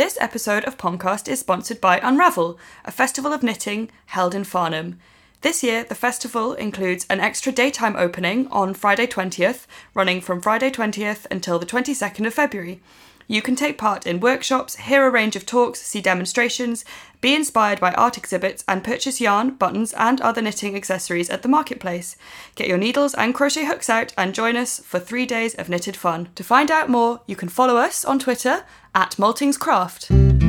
This episode of Pomcast is sponsored by Unravel, a festival of knitting held in Farnham. This year, the festival includes an extra daytime opening on Friday 20th, running from Friday 20th until the 22nd of February. You can take part in workshops, hear a range of talks, see demonstrations, be inspired by art exhibits, and purchase yarn, buttons, and other knitting accessories at the marketplace. Get your needles and crochet hooks out and join us for 3 days of knitted fun. To find out more, you can follow us on Twitter at Maltingscraft.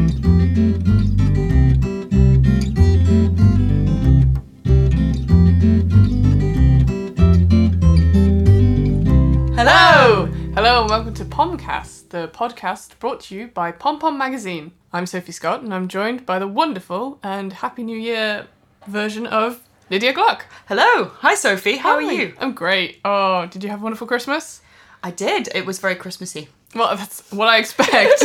Hello! Hello and welcome to Pomcast, the podcast brought to you by Pom Pom Magazine. I'm Sophie Scott and I'm joined by the wonderful and Happy New Year version of Lydia Gluck. Hello! Hi Sophie, how are you? I'm great. Oh, did you have a wonderful Christmas? I did. It was very Christmassy. Well, that's what I expect.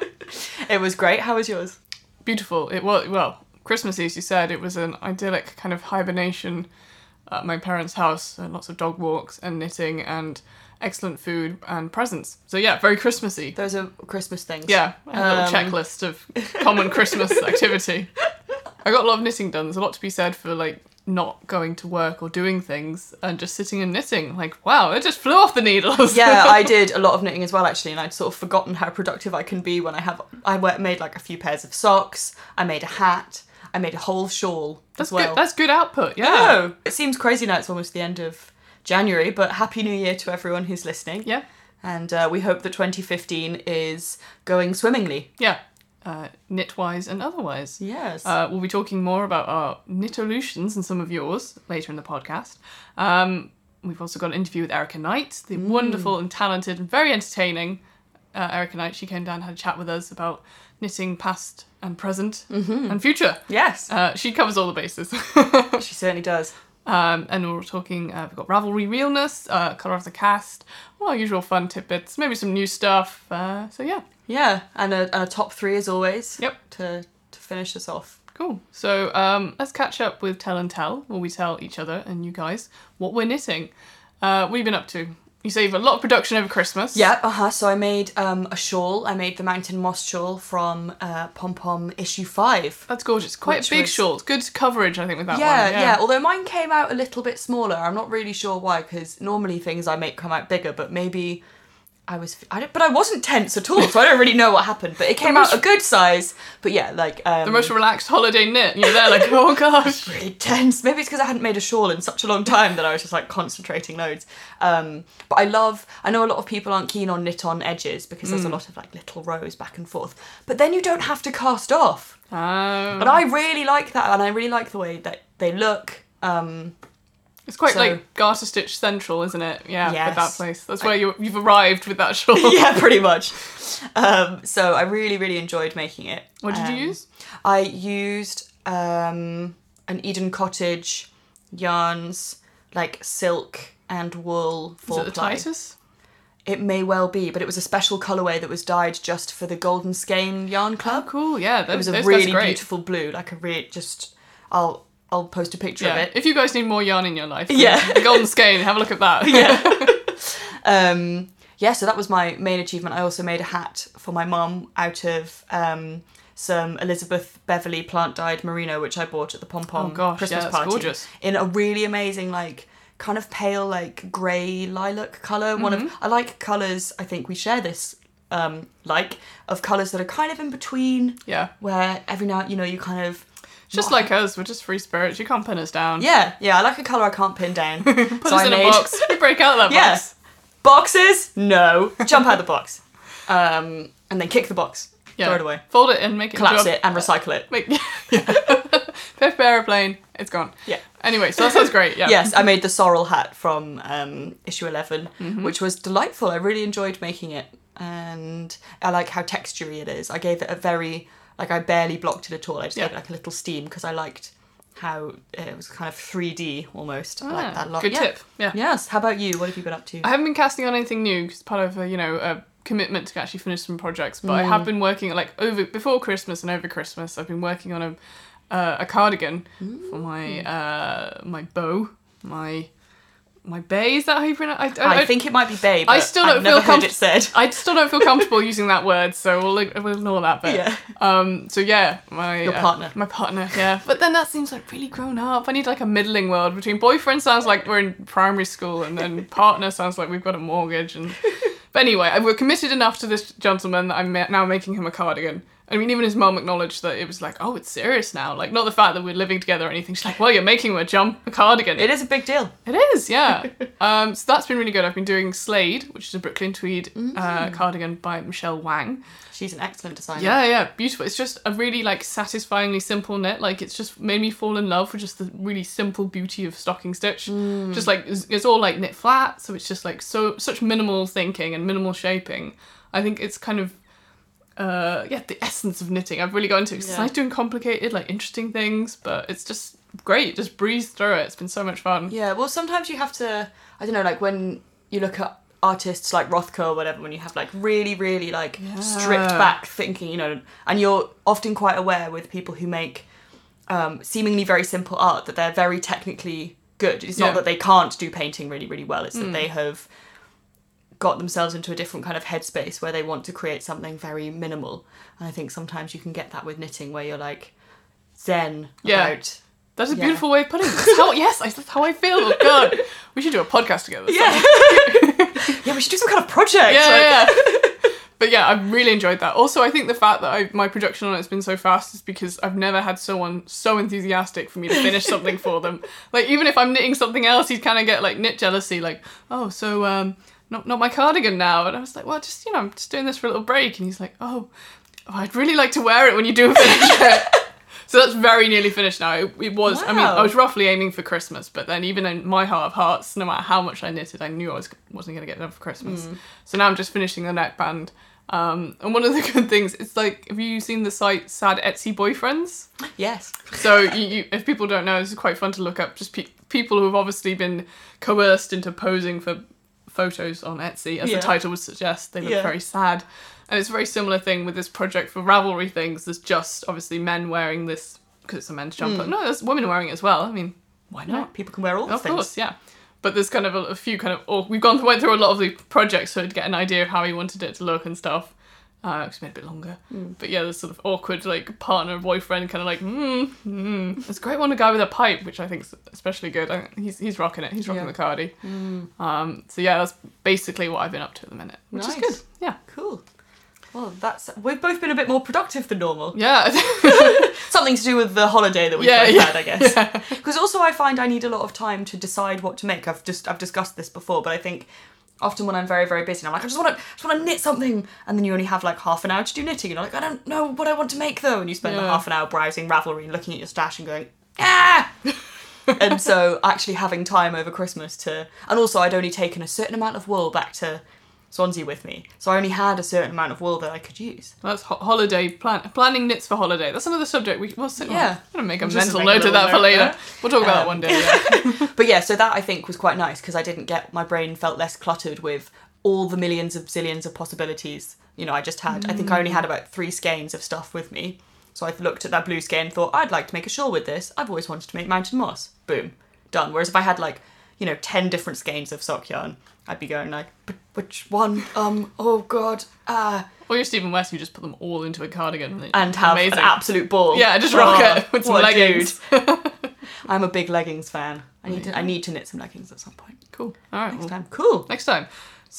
It was great. How was yours? Beautiful. It was, well, Christmassy, as you said, it was an idyllic kind of hibernation at my parents' house, and lots of dog walks and knitting and excellent food and presents. So yeah, very Christmassy. Those are Christmas things. Yeah, I had a little checklist of common Christmas activity. I got a lot of knitting done. There's a lot to be said for like not going to work or doing things and just sitting and knitting. Like, wow, it just flew off the needles. Yeah, I did a lot of knitting as well actually, and I'd sort of forgotten how productive I can be when I made like a few pairs of socks, I made a hat, I made a whole shawl as well. That's good output, yeah. Oh, it seems crazy now, it's almost the end of January, but Happy New Year to everyone who's listening. Yeah. And we hope that 2015 is going swimmingly. Yeah. Knit-wise and otherwise. Yes. We'll be talking more about our knitolutions and some of yours later in the podcast. We've also got an interview with Erica Knight, the wonderful and talented and very entertaining Erica Knight. She came down and had a chat with us about knitting past and present and future. Yes. She covers all the bases. She certainly does. And we're talking, we've got Ravelry Realness, Colour of the Cast, all our usual fun tidbits, maybe some new stuff. So yeah. Yeah, and a top 3 as always. Yep. To finish us off. Cool. So let's catch up with Tell and Tell, where we tell each other and you guys what we're knitting. What have you been up to? You say you've a lot of production over Christmas. Yeah, so I made a shawl. I made the Mountain Moss shawl from Pom Pom issue 5. That's gorgeous. Quite a big shawl. Good coverage, I think, with that one. Yeah. Although mine came out a little bit smaller. I'm not really sure why, because normally things I make come out bigger, but maybe I wasn't tense at all, so I don't really know what happened. But it came out a good size. But yeah, like the most relaxed holiday knit. And you're there like, oh gosh, really tense. Maybe it's because I hadn't made a shawl in such a long time that I was just like concentrating loads. But I know a lot of people aren't keen on knit-on edges because there's a lot of like little rows back and forth. But then you don't have to cast off. Oh. But I really like that, and I really like the way that they look. It's quite like Garter Stitch Central, isn't it? Yeah, yes. With that place. That's where you've arrived with that shawl. Yeah, pretty much. So I really, really enjoyed making it. What did you use? I used an Eden Cottage yarns, like silk and wool 4-ply. Is it the Titus? It may well be, but it was a special colourway that was dyed just for the Golden Skein Yarn Club. Oh, cool, yeah. It was a really beautiful blue, like a really I'll post a picture of it. If you guys need more yarn in your life, yeah. The Golden Skein, have a look at that. Yeah. So that was my main achievement. I also made a hat for my mum out of some Elizabeth Beverley plant-dyed merino, which I bought at the Pom Pom Christmas party. Gorgeous. In a really amazing, like, kind of pale, like, grey lilac colour. I like colours, I think we share this, of colours that are kind of in between. Yeah. Where every now, you kind of... Just like us, we're just free spirits. You can't pin us down. Yeah, I like a colour I can't pin down. Put us in a box. We break out of that box. Boxes? No. Jump out of the box. And then kick the box. Yeah. Throw it away. Fold it and make it collapse it and recycle it. Pip aeroplane, it's gone. Yeah. Anyway, so that sounds great. Yeah. Yes, I made the sorrel hat from issue 11, which was delightful. I really enjoyed making it. And I like how textury it is. I gave it a very... Like, I barely blocked it at all. I just gave it, like, a little steam because I liked how it was kind of 3D almost. I like that a lot. Good tip. Yeah. Yes. How about you? What have you been up to? I haven't been casting on anything new because part of a commitment to actually finish some projects. But I have been working before Christmas and over Christmas. I've been working on a cardigan for my my beau, my my bae, is that how you pronounce? I think it might be bae, but I still don't I've never feel heard it said. I still don't feel comfortable using that word, so we'll ignore that bit. Yeah. So yeah, Your partner. my partner, yeah. But then that seems like really grown up. I need like a middling word between boyfriend sounds like we're in primary school, and then partner sounds like we've got a mortgage. But anyway, we're committed enough to this gentleman that I'm now making him a cardigan. I mean, even his mum acknowledged that it was like, oh, it's serious now. Like, not the fact that we're living together or anything. She's like, well, you're making him a cardigan. It is a big deal. It is, yeah. So that's been really good. I've been doing Slade, which is a Brooklyn tweed cardigan by Michelle Wang. She's an excellent designer. Yeah, beautiful. It's just a really like satisfyingly simple knit. Like it's just made me fall in love with just the really simple beauty of stocking stitch. Just like it's all like knit flat, so it's just like such minimal thinking and minimal shaping. I think it's kind of the essence of knitting. I've really got into it. It's nice doing complicated, like interesting things, but it's just great. Just breeze through it. It's been so much fun. Yeah, well, sometimes you have to, I don't know, like when you look at artists like Rothko or whatever, when you have like really, really like stripped back thinking, you know, and you're often quite aware with people who make seemingly very simple art that they're very technically good. It's not that they can't do painting really, really well. It's that they have got themselves into a different kind of headspace where they want to create something very minimal. And I think sometimes you can get that with knitting where you're like zen about... That's a beautiful way of putting it. That's how I feel. Oh, God. We should do a podcast together. Yeah. Yeah, we should do some kind of project. Yeah. But yeah, I've really enjoyed that. Also, I think the fact that my production on it's been so fast is because I've never had someone so enthusiastic for me to finish something for them. Like, even if I'm knitting something else, he'd kind of get, like, knit jealousy. Like, oh, so, not my cardigan now. And I was like, well, just, I'm just doing this for a little break. And he's like, oh, I'd really like to wear it when you do finish it. So that's very nearly finished now. It was, I mean, I was roughly aiming for Christmas, but then even in my heart of hearts, no matter how much I knitted, I knew I wasn't going to get it done for Christmas. So now I'm just finishing the neckband. And one of the good things, it's like, have you seen the site Sad Etsy Boyfriends? Yes. So you if people don't know, this is quite fun to look up. Just people who have obviously been coerced into posing for photos on Etsy, as the title would suggest. They look very sad. And it's a very similar thing with this project for Ravelry things. There's just obviously men wearing this because it's a men's jumper. No, there's women wearing it as well. I mean, why not? Yeah, people can wear all the things. Of course, yeah. But there's kind of a few kind of... went through a lot of the projects so to get an idea of how he wanted it to look and stuff. It's made a bit longer. But yeah, there's sort of awkward like partner, boyfriend kind of like, It's a great one, a guy with a pipe, which I think is especially good. I think he's rocking it. He's rocking the cardi. So yeah, that's basically what I've been up to at the minute, which is good. Yeah. Cool. Well, we've both been a bit more productive than normal. Yeah. Something to do with the holiday that we've both had, I guess. Because also I find I need a lot of time to decide what to make. I've discussed this before, but I think often when I'm very, very busy, I'm like, I just want to knit something, and then you only have like half an hour to do knitting, and you're like, I don't know what I want to make though, and you spend the half an hour browsing Ravelry and looking at your stash and going, ah! And so actually having time over Christmas and also I'd only taken a certain amount of wool back to Swansea with me, so I only had a certain amount of wool that I could use. That's holiday planning knits for holiday. That's another subject we'll sit on. I'm gonna make a mental note of that for later. We'll talk about that one day. Yeah. But yeah, so that I think was quite nice because my brain felt less cluttered with all the millions of zillions of possibilities. I just had. I think I only had about 3 skeins of stuff with me, so I looked at that blue skein and thought I'd like to make a shawl with this. I've always wanted to make mountain moss. Boom, done. Whereas if I had 10 different skeins of sock yarn, I'd be going like, but which one? Oh God. Or you're Stephen West, you just put them all into a cardigan. And have an absolute ball. Yeah, just rock it with some leggings. I'm a big leggings fan. I need to knit some leggings at some point. Cool. All right. Next time. Cool. Next time.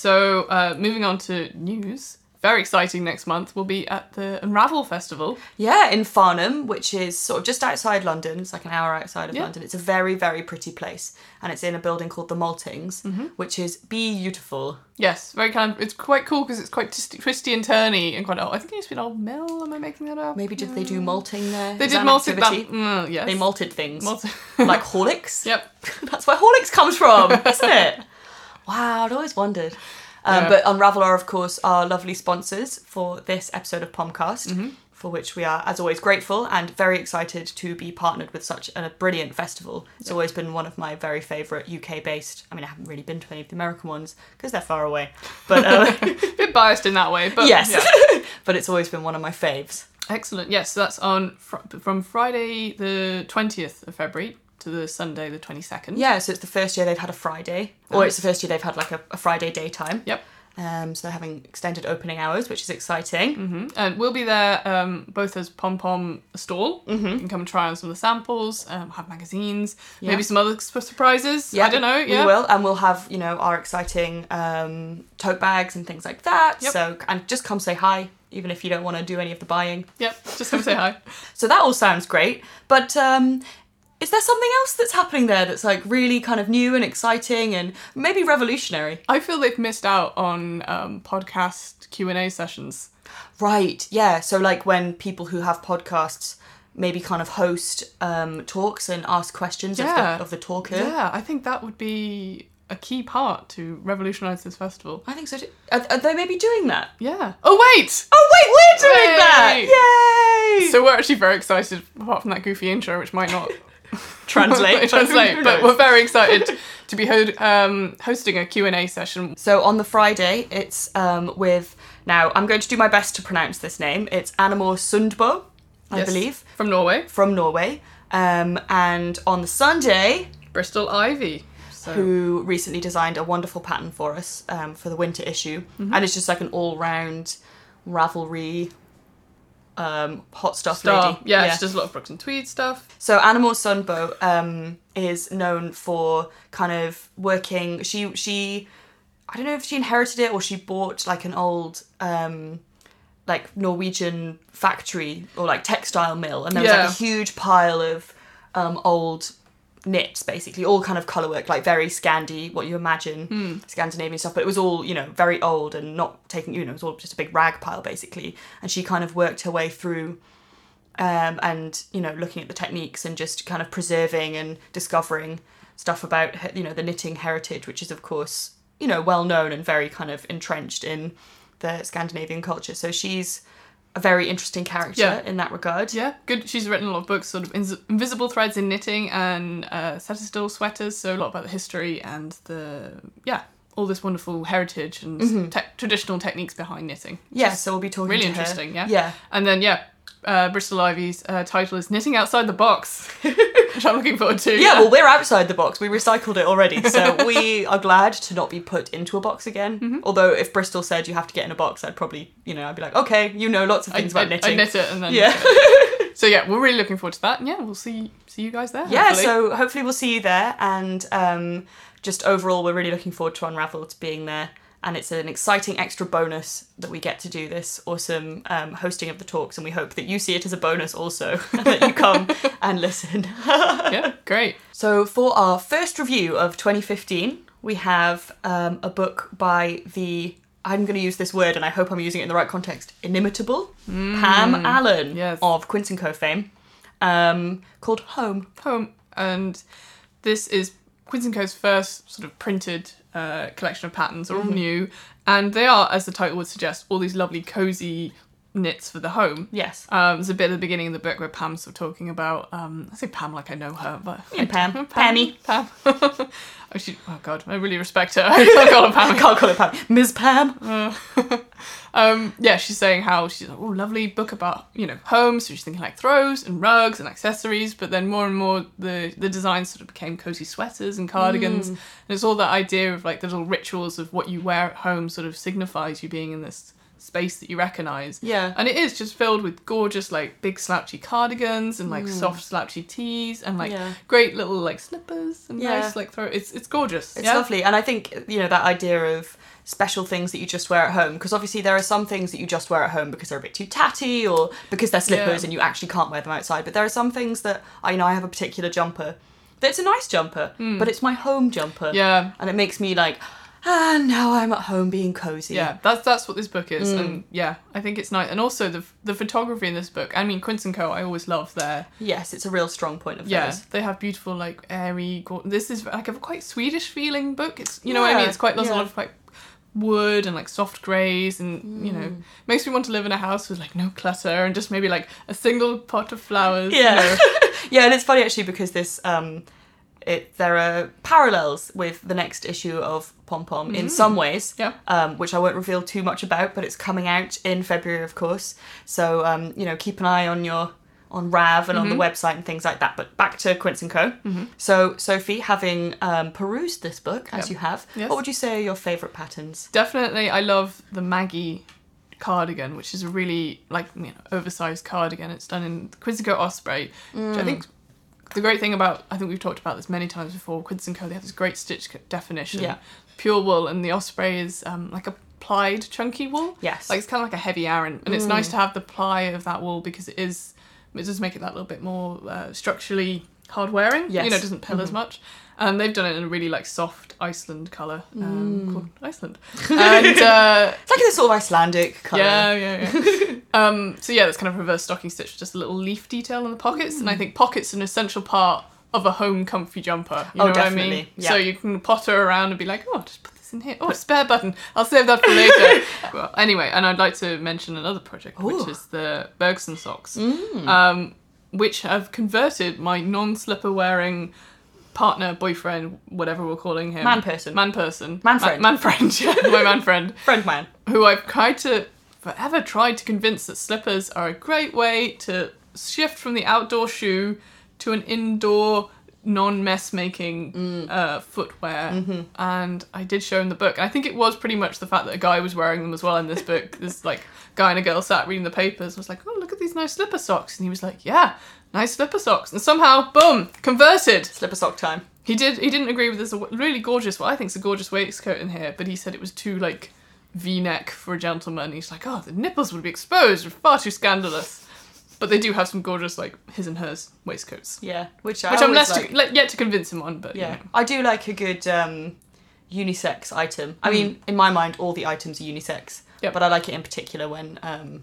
So moving on to news. Very exciting next month. We'll be at the Unravel Festival. Yeah, in Farnham, which is sort of just outside London. It's like an hour outside of London. It's a very, very pretty place. And it's in a building called the Maltings, which is beautiful. Yes, very kind of, it's quite cool because it's quite twisty and turny and quite old. I think it used to be an old mill. Am I making that up? Maybe did they do malting there? They did malting. Yes. They malted things. Like Horlicks? Yep. That's where Horlicks comes from, isn't it? Wow, I'd always wondered. But Unravel are, of course, our lovely sponsors for this episode of Pomcast, for which we are, as always, grateful and very excited to be partnered with such a brilliant festival. It's always been one of my very favourite UK-based... I mean, I haven't really been to any of the American ones because they're far away. But a bit biased in that way, but... Yes, but it's always been one of my faves. Excellent. Yes, so that's on from Friday the 20th of February to the Sunday the 22nd. Yeah, so it's the first year they've had a Friday, or it's the first year they've had like a Friday daytime. Yep. So they're having extended opening hours, which is exciting. And we'll be there both as Pom Pom stall. You can come and try on some of the samples, have magazines, maybe some other surprises. Yeah, I don't know. Yeah, we will, and we'll have our exciting tote bags and things like that. Yep. So and just come say hi, even if you don't want to do any of the buying. Yep, just come say hi. So that all sounds great, but is there something else that's happening there that's like really kind of new and exciting and maybe revolutionary? I feel they've missed out on podcast Q&A sessions. Right, yeah. So like when people who have podcasts maybe kind of host talks and ask questions of the talker. Yeah, I think that would be a key part to revolutionise this festival. I think so too. Are they maybe doing that? Yeah. Oh, wait! We're doing that! Yay! So we're actually very excited, apart from that goofy intro, which might not translate, but we're very excited to be hosting a Q&A session. So on the Friday, it's with, now I'm going to do my best to pronounce this name, it's Anamor Sundbo, I believe. From Norway. And on the Sunday, Bristol Ivy. Who recently designed a wonderful pattern for us for the winter issue. And it's just like an all-round Ravelry hot stuff lady. Yeah, she does a lot of Brooks and Tweed stuff. So Anamor Sundbo is known for kind of working, she I don't know if she inherited it or she bought like an old like Norwegian factory or like textile mill, and there was like a huge pile of old knits, basically all kind of colour work, like very Scandi, what you imagine Scandinavian stuff, but it was all very old and not taking, it was all just a big rag pile basically, and she kind of worked her way through and looking at the techniques and just kind of preserving and discovering stuff about the knitting heritage, which is of course well known and very kind of entrenched in the Scandinavian culture. So she's a very interesting character in that regard. Yeah, good. She's written a lot of books, sort of Invisible Threads in Knitting and Setterstill Sweaters, so a lot about the history and all this wonderful heritage and traditional techniques behind knitting. Yeah, so we'll be talking really to interesting, her. Yeah. And then, Bristol Ivy's title is Knitting Outside the Box, which I'm looking forward to. Yeah, well, we're outside the box. We recycled it already, so we are glad to not be put into a box again. Although if Bristol said you have to get in a box, I'd probably, I'd be like, okay, lots of things about knitting. I'd knit it and then... Yeah. So we're really looking forward to that. And we'll see you guys there. Yeah, so hopefully we'll see you there. And just overall, we're really looking forward to Unraveled being there. And it's an exciting extra bonus that we get to do this awesome hosting of the talks, and we hope that you see it as a bonus also, that you come and listen. Yeah, great. So for our first review of 2015, we have a book by I'm going to use this word and I hope I'm using it in the right context, inimitable Pam Allen of Quince & Co fame, called Home. And this is Quince & Co's first sort of printed collection of patterns, are all new, and they are, as the title would suggest, all these lovely cosy knits for the home. Yes. There's a bit at the beginning of the book where Pam's sort of talking about, I say Pam like I know her, but... Yeah, Pam. Pammy. Pam. Oh God, I really respect her. I can't call her Pam. I can't call her Pam. Ms. Pam. She's saying how she's like, lovely book about, homes. So she's thinking like throws and rugs and accessories, but then more and more the designs sort of became cozy sweaters and cardigans. And it's all that idea of like the little rituals of what you wear at home sort of signifies you being in this space that you recognise. Yeah. And it is just filled with gorgeous like big slouchy cardigans and like soft slouchy tees and like great little like slippers and nice like throw. It's gorgeous. It's lovely. And I think, that idea of special things that you just wear at home, because obviously there are some things that you just wear at home because they're a bit too tatty or because they're slippers and you actually can't wear them outside. But there are some things that I have a particular jumper that's a nice jumper, but it's my home jumper. Yeah. And it makes me like, now I'm at home being cozy. Yeah, that's what this book is. And I think it's nice. And also the photography in this book, I mean, Quince & Co, I always love their... Yes, it's a real strong point of theirs. Yeah, they have beautiful, like, airy... This is like a quite Swedish feeling book. It's, what I mean? It's quite, there's a lot of like wood and like soft greys and, makes me want to live in a house with like no clutter and just maybe like a single pot of flowers. Yeah. Yeah, and it's funny actually because this... there are parallels with the next issue of Pom Pom in some ways, which I won't reveal too much about, but it's coming out in February, of course. So, keep an eye on your on Rav and on the website and things like that. But back to Quince & Co. So, Sophie, having perused this book, as you have, what would you say are your favourite patterns? Definitely, I love the Maggie cardigan, which is a really, oversized cardigan. It's done in Quince & Co. Osprey, which I think the great thing about, I think we've talked about this many times before, Quince & Co., they have this great stitch definition. Yeah. Pure wool, and the Osprey is like a plied chunky wool. Yes. Like it's kind of like a heavy Aran, and it's nice to have the ply of that wool because it does make it that little bit more structurally hard wearing. Yes. It doesn't pill as much. And they've done it in a really Iceland colour called Iceland. And it's like a sort of Icelandic colour. Yeah. So that's kind of reverse stocking stitch, just a little leaf detail in the pockets. And I think pockets are an essential part of a home comfy jumper. You know definitely. What I mean? Yeah. So you can potter around and be like, just put this in here. Oh, spare button. I'll save that for later. Well, anyway, and I'd like to mention another project, which is the Bergson socks, which have converted my non-slipper wearing partner, boyfriend, whatever we're calling him. Man person. Man friend, yeah. My man friend. Friend man. Who I've forever tried to convince that slippers are a great way to shift from the outdoor shoe to an indoor non-mess making footwear. And I did show him the book. And I think it was pretty much the fact that a guy was wearing them as well in this book. This guy and a girl sat reading the papers, was like, oh, look at these nice slipper socks. And he was like, yeah, nice slipper socks. And somehow, boom, converted. Slipper sock time. He didn't agree with this really gorgeous, what I think is a gorgeous waistcoat in here, but he said it was too V-neck for a gentleman. He's like, the nipples would be exposed, far too scandalous. But they do have some gorgeous, his and hers waistcoats. Yeah, which I'm yet to convince him on, but yeah. I do like a good unisex item. I mean, in my mind, all the items are unisex. Yep. But I like it in particular when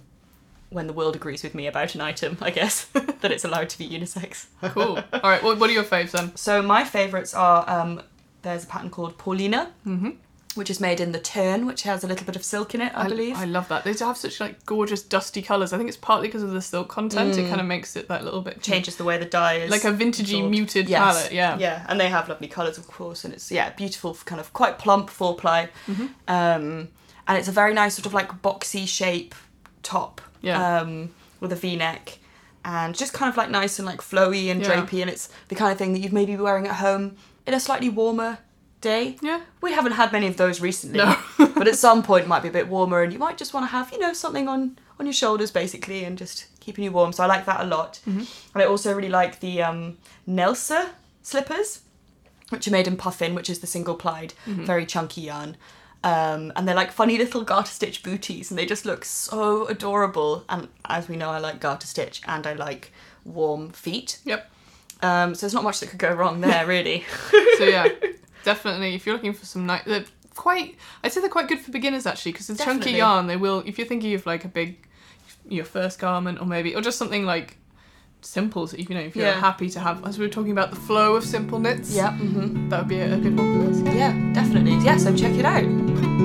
the world agrees with me about an item, I guess, that it's allowed to be unisex. Cool. All right, what are your faves then? So my favourites are, there's a pattern called Paulina, which is made in the tern, which has a little bit of silk in it, I believe. I love that. They have such gorgeous dusty colours. I think it's partly because of the silk content. It kind of makes it that little bit... Changes the way the dye is... Like a vintagey muted palette, yeah. Yeah, and they have lovely colours, of course, and it's, beautiful, kind of quite plump 4-ply. And it's a very nice sort of boxy shape top with a V-neck. And just kind of nice and flowy and drapey, and it's the kind of thing that you'd maybe be wearing at home in a slightly warmer day. Yeah. We haven't had many of those recently. No. But at some point it might be a bit warmer and you might just want to have, something on your shoulders basically and just keeping you warm. So I like that a lot. And I also really like the Nelsa slippers, which are made in puffin, which is the single plied, very chunky yarn. And they're funny little garter stitch booties and they just look so adorable. And as we know, I like garter stitch and I like warm feet. Yep. So there's not much that could go wrong there, really. So yeah, definitely, if you're looking for some nice... I'd say they're quite good for beginners, actually, because the chunky yarn, they will... If you're thinking of, a big... Your first garment, or just something, simple, so, if you're happy to have... As we were talking about the flow of simple knits. Yeah. That would be a good one for this. Yeah, definitely. Yeah, so check it out.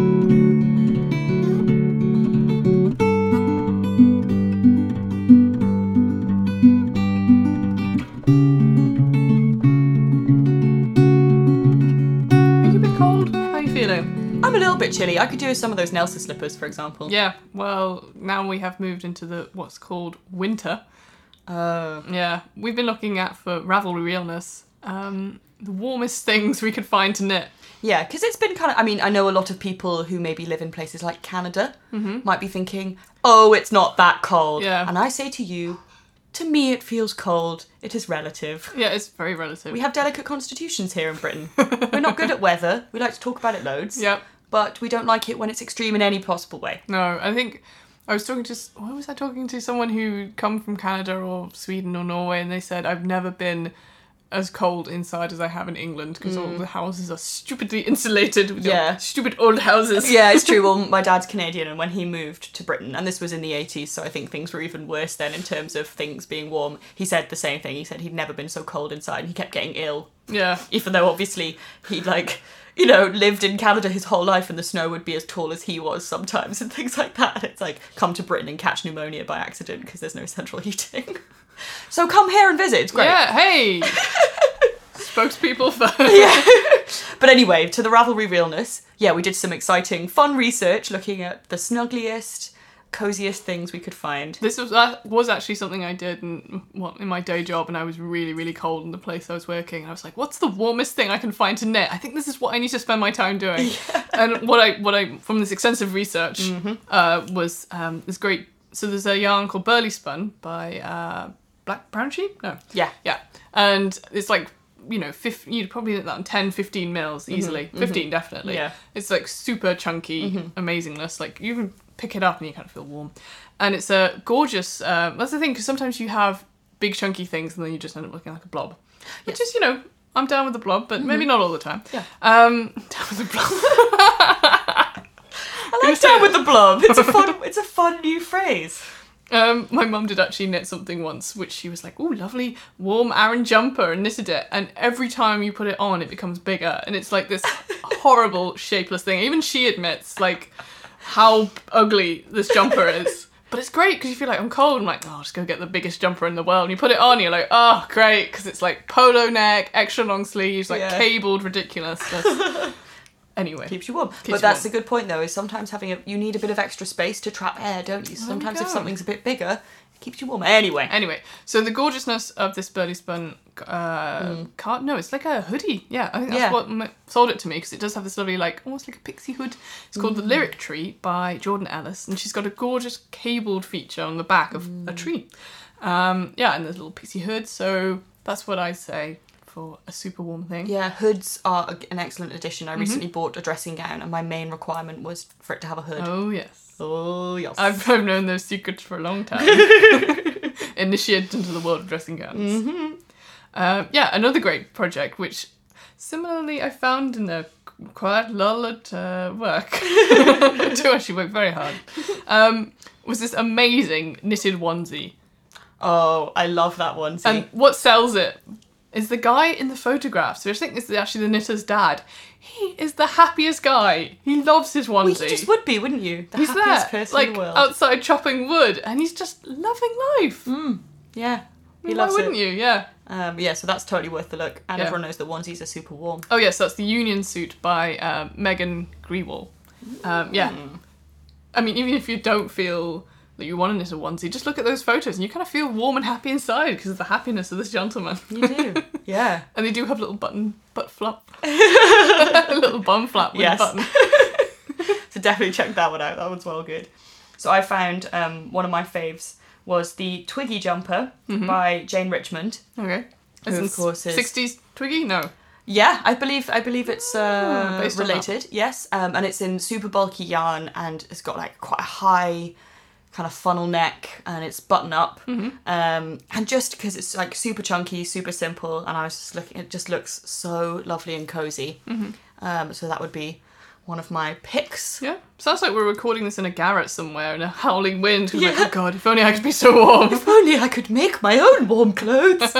I'm a little bit chilly. I could do with some of those Nelsa slippers, for example. Yeah, well, now we have moved into what's called winter. Yeah, we've been looking at, for Ravelry Realness, the warmest things we could find to knit. Yeah, because it's been kind of... I mean, I know a lot of people who maybe live in places like Canada might be thinking, oh, it's not that cold. Yeah. And I say to you, to me it feels cold. It is relative. Yeah, it's very relative. We have delicate constitutions here in Britain. We're not good at weather. We like to talk about it loads. Yep. But we don't like it when it's extreme in any possible way. No, I think I was talking to... Why was I talking to? Someone who come from Canada or Sweden or Norway, and they said, I've never been as cold inside as I have in England because all the houses are stupidly insulated with your stupid old houses. Yeah, it's true. Well, my dad's Canadian, and when he moved to Britain, and this was in the 80s, so I think things were even worse then in terms of things being warm, he said the same thing. He said he'd never been so cold inside, and he kept getting ill. Yeah. Even though, obviously, he, lived in Canada his whole life, and the snow would be as tall as he was sometimes, and things like that. And it's come to Britain and catch pneumonia by accident because there's no central heating. So come here and visit. It's great. Yeah, hey! Spokespeople for... Yeah. But anyway, to the Ravelry Realness, we did some exciting, fun research looking at the snuggliest, coziest things we could find. That was actually something I did in my day job, and I was really, really cold in the place I was working. I was like, what's the warmest thing I can find to knit? I think this is what I need to spend my time doing. Yeah. And what I from this extensive research was this great. So there's a yarn called Burley Spun by Black Brown Sheep? No. Yeah. Yeah. And it's like, you'd probably knit that in 10, 15 mils easily. 15 definitely. Yeah. It's like super chunky amazingness. Like you can pick it up and you kind of feel warm. And it's a gorgeous, that's the thing, because sometimes you have big chunky things and then you just end up looking like a blob. Which is, I'm down with the blob, but maybe not all the time. Yeah. Down with the blob. I like down with the blob. It's a fun new phrase. My mum did actually knit something once, which she was like, "Ooh, lovely warm Aran jumper," and knitted it. And every time you put it on, it becomes bigger, and it's like this horrible shapeless thing. Even she admits like how ugly this jumper is. But it's great because you feel like, I'm cold. I'm like, oh, I'll just go get the biggest jumper in the world. And you put it on, you're like, oh, great, because it's like polo neck, extra long sleeves, like cabled ridiculousness. Anyway. Keeps you warm. But that's a good point, though, is sometimes you need a bit of extra space to trap air, don't you? Sometimes if something's a bit bigger, it keeps you warm. Anyway, so the gorgeousness of this Burley Spun card, no, it's like a hoodie. Yeah, I think that's what sold it to me, because it does have this lovely, like, almost like a pixie hood. It's called The Lyric Tree by Jordan Ellis, and she's got a gorgeous cabled feature on the back of a tree. And there's a little pixie hood, so that's what I say for a super warm thing. Yeah, hoods are an excellent addition. I recently bought a dressing gown and my main requirement was for it to have a hood. Oh, yes. Oh, yes. I've known those secrets for a long time. Initiated into the world of dressing gowns. Another great project, which similarly I found in a quiet lull at work. I do actually work very hard. Was this amazing knitted onesie. Oh, I love that onesie. And what sells it is the guy in the photographs, which I think is actually the knitter's dad. He is the happiest guy. He loves his onesie. Well, you just would be, wouldn't you? The happiest person in the world. Outside chopping wood, and he's just loving life. Yeah, he loves it. Why wouldn't you? Yeah. So that's totally worth the look. And everyone knows that onesies are super warm. Oh, yes, that's the Union Suit by Megan Grewal. I mean, even if you don't feel that you want to knit a onesie, just look at those photos and you kind of feel warm and happy inside because of the happiness of this gentleman. You do, yeah. And they do have little butt flap. A little bum flap with a button. So definitely check that one out. That one's well good. So I found one of my faves was the Twiggy jumper by Jane Richmond. Okay. Who, of course, is 60s Twiggy? No. Yeah, I believe it's related. Yes, and it's in super bulky yarn, and it's got like quite a high kind of funnel neck, and it's button up. And just because it's like super chunky, super simple, and I was just looking, it just looks so lovely and cozy. So that would be one of my picks. Yeah, sounds like we're recording this in a garret somewhere in a howling wind. Like, oh god, if only I could be so warm. If only I could make my own warm clothes.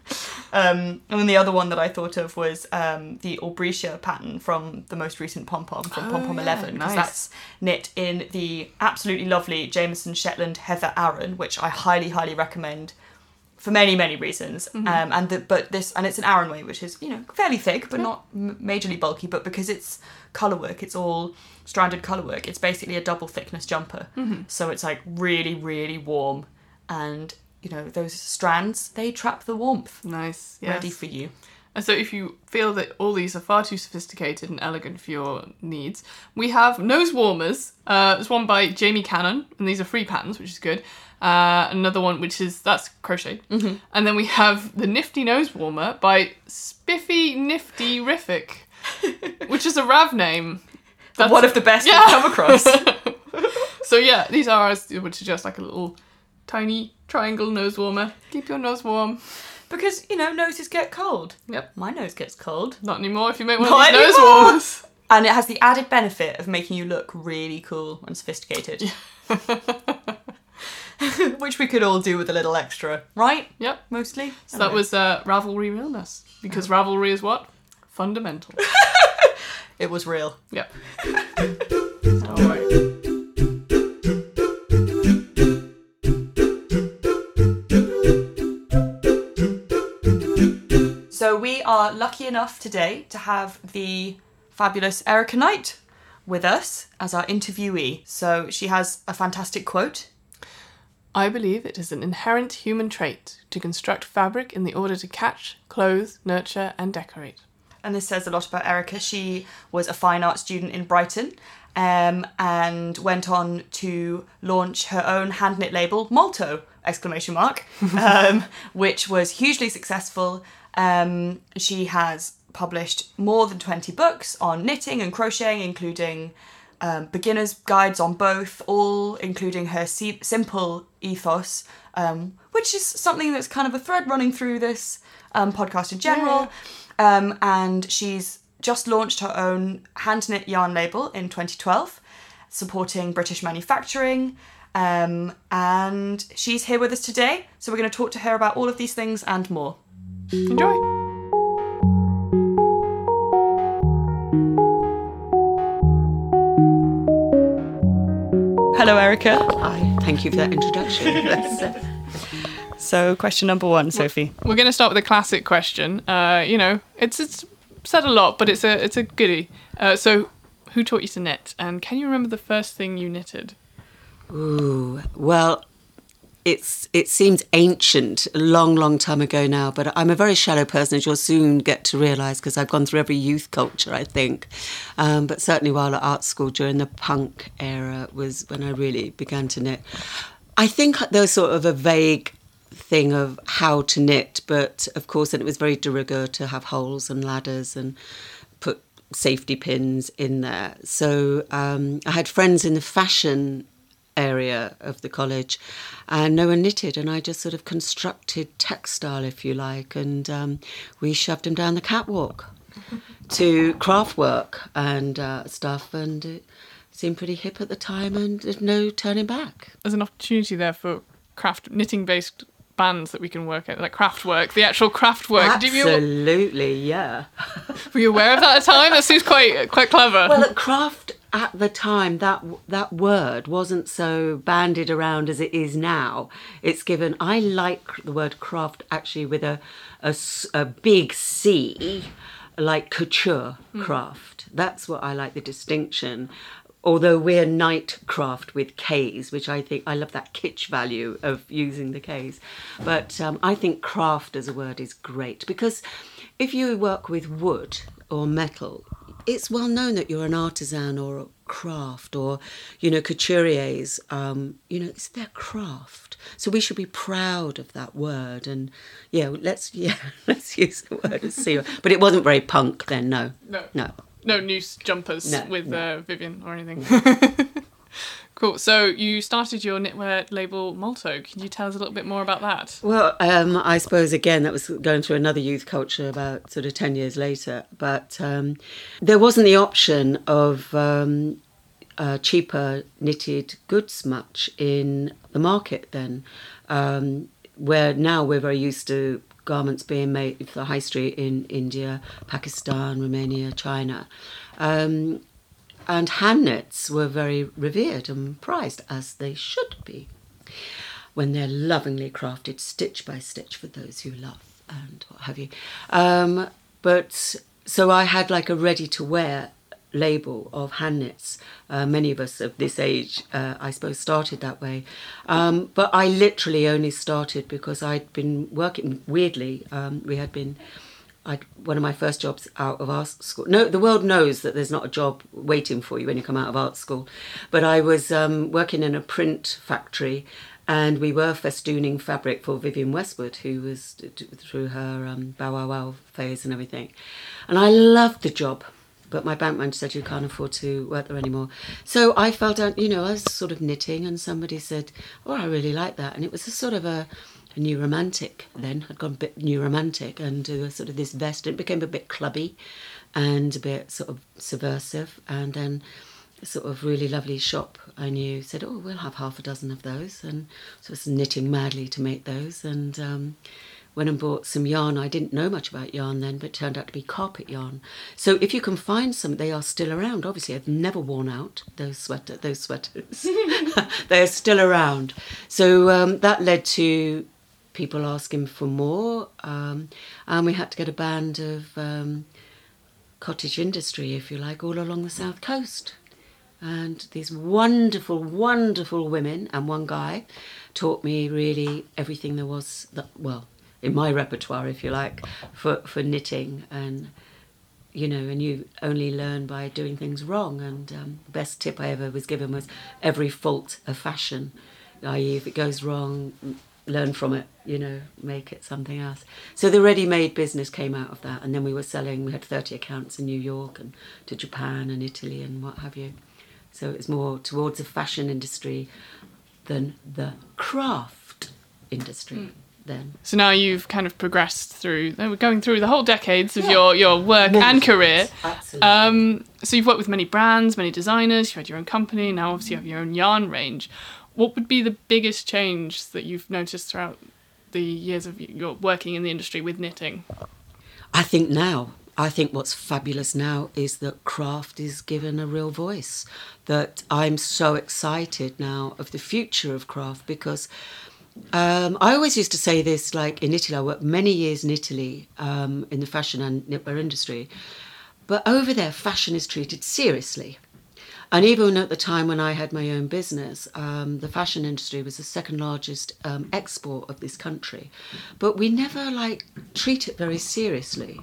And then the other one that I thought of was the Aubricia pattern from the most recent Pom-Pom, from Pom-Pom 11, because that's knit in the absolutely lovely Jameson Shetland Heather Aran, which I highly, highly recommend for many, many reasons. And it's an Aran weight, which is, fairly thick, but not majorly bulky, but because it's colour work, it's all stranded colour work, it's basically a double thickness jumper. So it's like really, really warm, and those strands, they trap the warmth. Nice. Yes. Ready for you. And so if you feel that all these are far too sophisticated and elegant for your needs, we have nose warmers. There's one by Jamie Cannon, and these are free patterns, which is good. Another one, that's crocheted. And then we have the Nifty Nose Warmer by Spiffy Nifty Riffic, which is a Rav name. That's one of the best we've come across. So yeah, these are ours, which is just like a little tiny triangle nose warmer. Keep your nose warm. Because, noses get cold. Yep. My nose gets cold. Not anymore if you make one of these nose warmers. And it has the added benefit of making you look really cool and sophisticated. Which we could all do with a little extra, right? Yep. Mostly. So that was Ravelry Realness. Because Ravelry is what? Fundamental. It was real. Yep. Alright. So we are lucky enough today to have the fabulous Erica Knight with us as our interviewee. So she has a fantastic quote. I believe it is an inherent human trait to construct fabric in the order to catch, clothe, nurture and decorate. And this says a lot about Erica. She was a fine art student in Brighton and went on to launch her own hand knit label, Malto! Which was hugely successful. She has published more than 20 books on knitting and crocheting, including beginner's guides on both, all including her simple ethos, which is something that's kind of a thread running through this podcast in general. Yeah. And she's just launched her own hand knit yarn label in 2012, supporting British manufacturing. And she's here with us today, so we're going to talk to her about all of these things and more. Enjoy! Hello, Erica. Hi, thank you for that introduction. So, question number one, Sophie. We're going to start with a classic question. It's said a lot, but it's a goodie. So, who taught you to knit, and can you remember the first thing you knitted? Ooh, well, it seems ancient, a long, long time ago now, but I'm a very shallow person, as you'll soon get to realise, because I've gone through every youth culture, I think. But certainly while at art school during the punk era was when I really began to knit. I think there was sort of a vague thing of how to knit, but of course then it was very de rigueur to have holes and ladders and put safety pins in there. So I had friends in the fashion area of the college and no one knitted, and I just sort of constructed textile, if you like, and we shoved them down the catwalk to craft work and stuff, and it seemed pretty hip at the time and there's no turning back. There's an opportunity there for knitting based bands that we can work at, like craft work, the actual craft work. Absolutely, yeah. Were you aware of that at the time? That seems quite clever. Well, at craft at the time, that word wasn't so bandied around as it is now. It's given, I like the word craft actually with a big C, like couture craft. That's what I like, the distinction. Although we're Nightcraft with K's, which I think, I love that kitsch value of using the K's. But I think craft as a word is great, because if you work with wood or metal, it's well known that you're an artisan or a craft, or, couturiers, it's their craft. So we should be proud of that word. And let's use the word as C. But it wasn't very punk then, no. No noose jumpers with Vivian or anything. Cool. So you started your knitwear label Malto. Can you tell us a little bit more about that? Well, I suppose, again, that was going through another youth culture about sort of 10 years later. But there wasn't the option of cheaper knitted goods much in the market then, where now we're very used to garments being made for the high street in India, Pakistan, Romania, China. And hand knits were very revered and prized, as they should be, when they're lovingly crafted, stitch by stitch, for those who love and what have you. But so I had like a ready-to-wear label of hand knits. Many of us of this age, I suppose, started that way. But I literally only started because I'd been working, weirdly, one of my first jobs out of art school. No, the world knows that there's not a job waiting for you when you come out of art school. But I was working in a print factory, and we were festooning fabric for Vivian Westwood, who was through her Bow Wow Wow phase and everything. And I loved the job. But my bank manager said, you can't afford to work there anymore. So I fell down, I was sort of knitting, and somebody said, oh, I really like that. And it was a sort of a new romantic then. I'd gone a bit new romantic, and sort of this vest. It became a bit clubby and a bit sort of subversive. And then a sort of really lovely shop I knew said, oh, we'll have half a dozen of those. And so I was knitting madly to make those. And went and bought some yarn. I didn't know much about yarn then, but it turned out to be carpet yarn. So if you can find some, they are still around. Obviously, I've never worn out those sweaters. They are still around. So that led to people asking for more, and we had to get a band of cottage industry, if you like, all along the south coast. And these wonderful, wonderful women and one guy taught me really everything there was, in my repertoire, if you like, for knitting. And, and you only learn by doing things wrong. And the best tip I ever was given was every fault of fashion, i.e. if it goes wrong, learn from it, make it something else. So the ready-made business came out of that. And then we had 30 accounts in New York and to Japan and Italy and what have you. So it's more towards the fashion industry than the craft industry then. So now you've kind of progressed through, we're going through the whole decades of your work and career. Absolutely. So you've worked with many brands, many designers, you've had your own company, now obviously you have your own yarn range. What would be the biggest change that you've noticed throughout the years of your working in the industry with knitting? I think what's fabulous now is that craft is given a real voice. That I'm so excited now of the future of craft because I always used to say this, like in Italy, I worked many years in Italy in the fashion and knitwear industry. But over there, fashion is treated seriously. And even at the time when I had my own business, the fashion industry was the second largest export of this country. But we never treat it very seriously.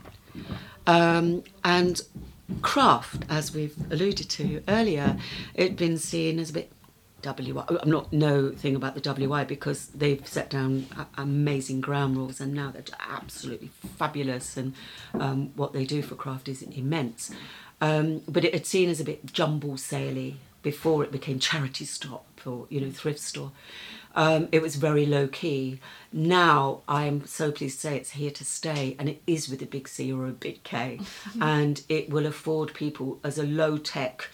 And craft, as we've alluded to earlier, it'd been seen as a bit WI. I'm not no thing about the WI because they've set down amazing ground rules and now they're absolutely fabulous and what they do for craft is immense. But it had seen as a bit jumble saley before it became charity shop or thrift store. It was very low key. Now I'm so pleased to say it's here to stay, and it is with a big C or a big K, and it will afford people as a low tech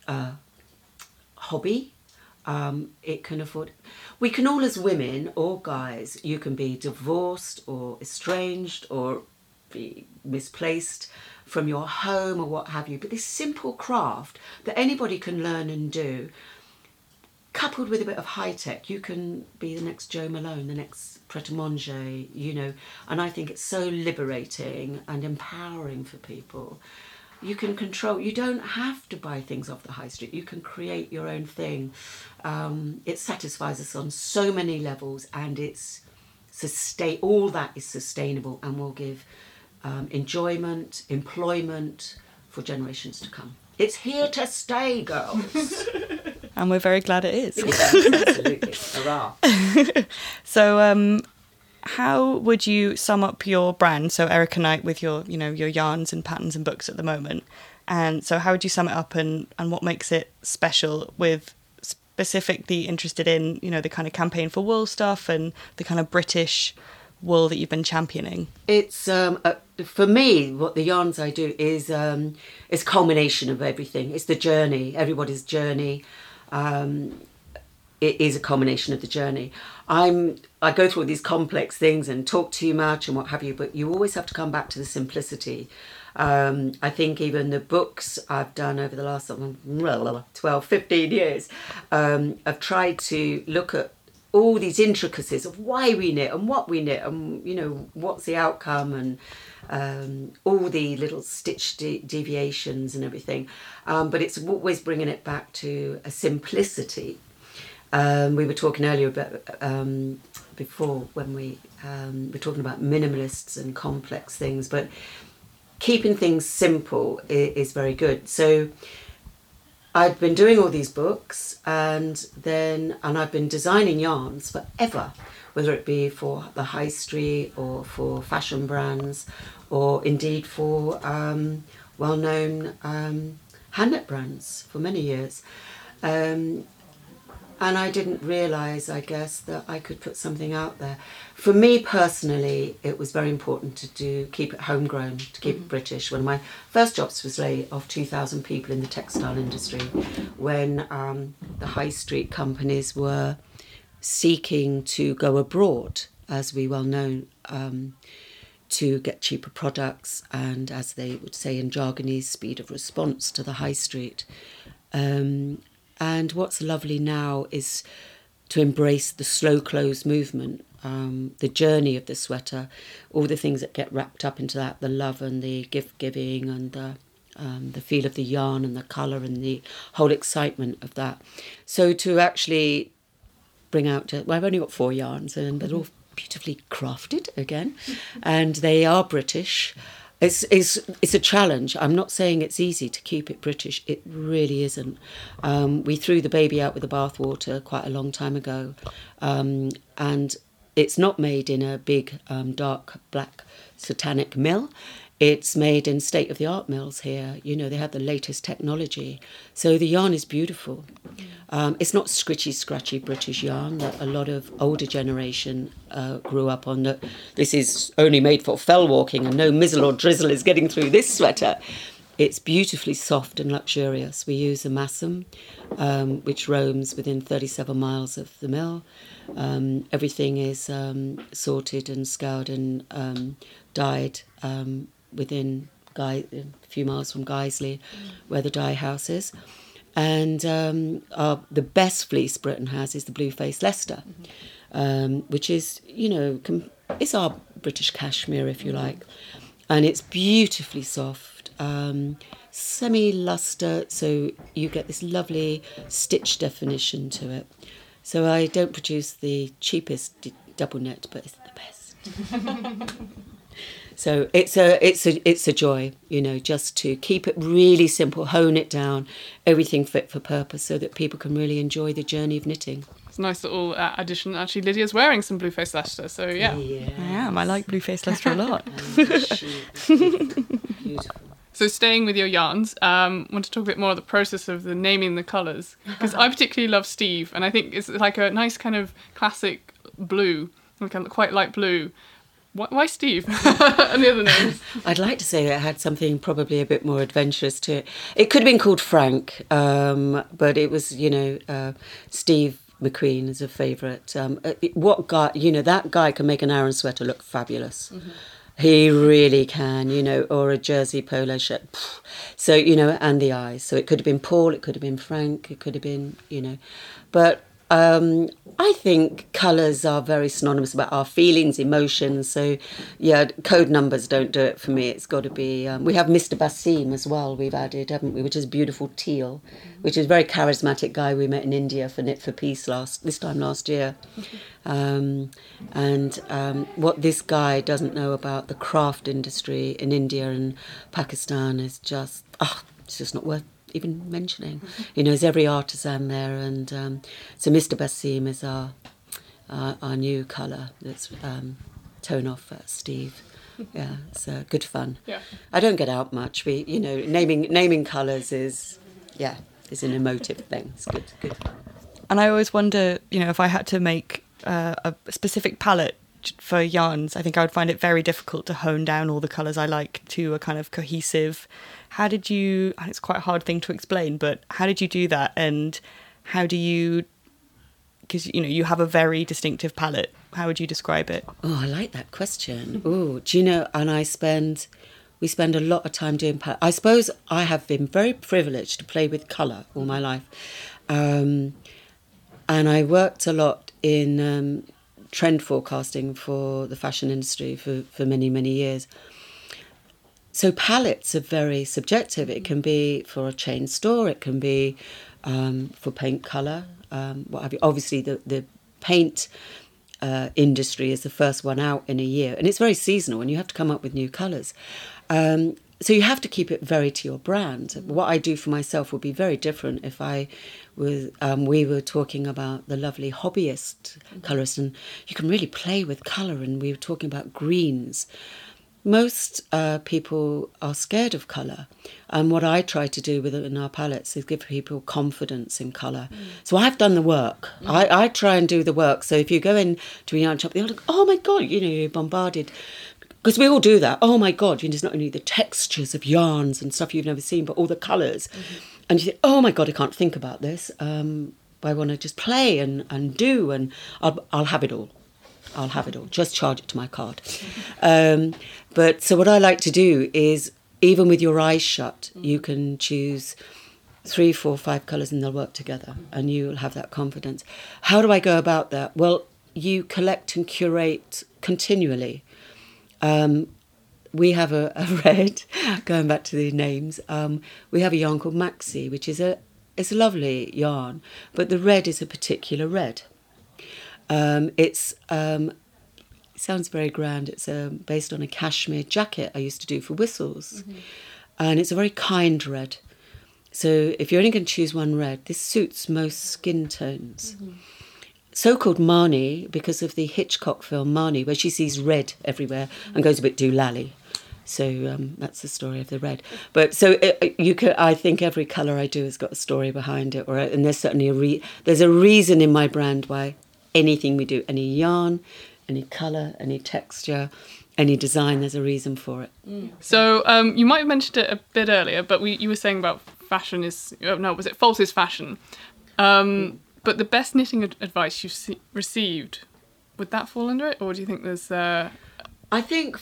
hobby. It can afford. We can all, as women or guys, you can be divorced or estranged or be misplaced from your home or what have you. But this simple craft that anybody can learn and do, coupled with a bit of high tech, you can be the next Jo Malone, the next Pret a Manger, and I think it's so liberating and empowering for people. You can control, you don't have to buy things off the high street, you can create your own thing. It satisfies us on so many levels and all that is sustainable and will give enjoyment, employment for generations to come. It's here to stay, girls. And we're very glad it is. Yeah, absolutely. Hurrah. So how would you sum up your brand? So Erica Knight with your yarns and patterns and books at the moment. And so how would you sum it up and what makes it special, with specifically interested in, the kind of campaign for wool stuff and the kind of British wool that you've been championing? It's for me, what the yarns I do is a culmination of everything. It's the journey, everybody's journey. It is a culmination of the journey. I go through all these complex things and talk too much and what have you, but you always have to come back to the simplicity. I think even the books I've done over the last 12, 15 years, I've tried to look at all these intricacies of why we knit and what we knit and, what's the outcome and all the little stitch deviations and everything. But it's always bringing it back to a simplicity. We were talking earlier about, before when we were talking about minimalists and complex things, but keeping things simple is very good. So I'd been doing all these books and I've been designing yarns forever, whether it be for the high street or for fashion brands or indeed for well-known hand-knit brands for many years. And I didn't realise, I guess, that I could put something out there. For me personally, it was very important to keep it homegrown, to keep it British. One of my first jobs was lay off 2,000 people in the textile industry when the high street companies were seeking to go abroad, as we well know, to get cheaper products and, as they would say in jargonese, speed of response to the high street. And what's lovely now is to embrace the slow close movement, the journey of the sweater, all the things that get wrapped up into that, the love and the gift giving and the the feel of the yarn and the colour and the whole excitement of that. So to actually bring out, I've only got 4 yarns, and they're all beautifully crafted again, and they are British. It's a challenge. I'm not saying it's easy to keep it British. It really isn't. We threw the baby out with the bathwater quite a long time ago, and it's not made in a big dark black satanic mill. It's made in state-of-the-art mills here. You know, they have the latest technology. So the yarn is beautiful. It's not scritchy, scratchy British yarn that a lot of older generation grew up on. That this is only made for fell walking and no mizzle or drizzle is getting through this sweater. It's beautifully soft and luxurious. We use a massum, which roams within 37 miles of the mill. Everything is sorted and scoured and dyed within a few miles from Guiseley, where the dye house is. And the best fleece Britain has is the Blue-Faced Leicester, which is, you know, it's our British cashmere, if you like. And it's beautifully soft, semi-luster, so you get this lovely stitch definition to it. So I don't produce the cheapest double knit, but it's the best. So it's a joy, you know, just to keep it really simple, hone it down, everything fit for purpose, so that people can really enjoy the journey of knitting. It's a nice little addition. Actually, Lydia's wearing some Blue-Faced Leicester, so yeah. I am. I like Blue-Faced Leicester a lot. Beautiful. So staying with your yarns, I want to talk a bit more about the process of the naming the colours, because I particularly love Steve, and I think it's like a nice kind of classic blue, like a quite light blue. Why Steve? And the other names? I'd like to say that it had something probably a bit more adventurous to it. It could have been called Frank, but it was, you know, Steve McQueen is a favourite. What guy, you know, that guy can make an Aran sweater look fabulous. Mm-hmm. He really can, you know, or a jersey polo shirt. So, you know, and the eyes. So it could have been Paul, it could have been Frank, it could have been, you know. But I think colours are very synonymous about our feelings, emotions. So, yeah, code numbers don't do it for me. It's got to be... we have Mr. Basim as well, we've added, haven't we, which is beautiful teal, which is a very charismatic guy we met in India for Knit for Peace this time last year. What this guy doesn't know about the craft industry in India and Pakistan is just... it's just not worth even mentioning. You know, there's every artisan there, and so Mr. Basim is our new colour that's tone off Steve. Yeah, it's good fun. Yeah, I don't get out much. We, you know, naming colours is an emotive thing. It's good fun. And I always wonder, you know, if I had to make a specific palette for yarns, I think I would find it very difficult to hone down all the colours I like to a kind of cohesive. How did you, and it's quite a hard thing to explain, but how did you do that? And how do you, because, you know, you have a very distinctive palette. How would you describe it? Oh, I like that question. Oh, do you know, and we spend a lot of time doing palette. I suppose I have been very privileged to play with colour all my life. And I worked a lot in trend forecasting for the fashion industry for many, many years. So palettes are very subjective. It can be for a chain store, it can be for paint colour, what have you. Obviously, the paint industry is the first one out in a year, and it's very seasonal, and you have to come up with new colours. So you have to keep it very to your brand. What I do for myself would be very different if we were talking about the lovely hobbyist colourist, and you can really play with colour, and we were talking about greens. Most people are scared of colour, and what I try to do within our palettes is give people confidence in colour. So I've done the work. I try and do the work. So if you go into a yarn shop, they're like, oh my God, you know, you're bombarded. Because we all do that. Oh my God, you know, it's not only the textures of yarns and stuff you've never seen, but all the colours. And you think, oh my God, I can't think about this. I want to just play and do, and I'll have it all. I'll have it all. Just charge it to my card. But so what I like to do is, even with your eyes shut, you can choose 3, 4, 5 colours and they'll work together, and you'll have that confidence. How do I go about that? Well, you collect and curate continually. we have a red, going back to the names, we have a yarn called Maxi, which is it's a lovely yarn, but the red is a particular red. It sounds very grand. It's based on a cashmere jacket I used to do for whistles. Mm-hmm. And it's a very kind red. So if you're only going to choose one red, this suits most skin tones. Mm-hmm. So-called Marnie, because of the Hitchcock film Marnie, where she sees red everywhere and goes a bit doolally. So that's the story of the red. But so I think every colour I do has got a story behind it, and there's certainly there's a reason in my brand why anything we do, any yarn, any colour, any texture, any design, there's a reason for it. Mm. So you might have mentioned it a bit earlier, but you were saying about fashion was it false is fashion? But the best knitting advice you've received, would that fall under it, or do you think there's? I think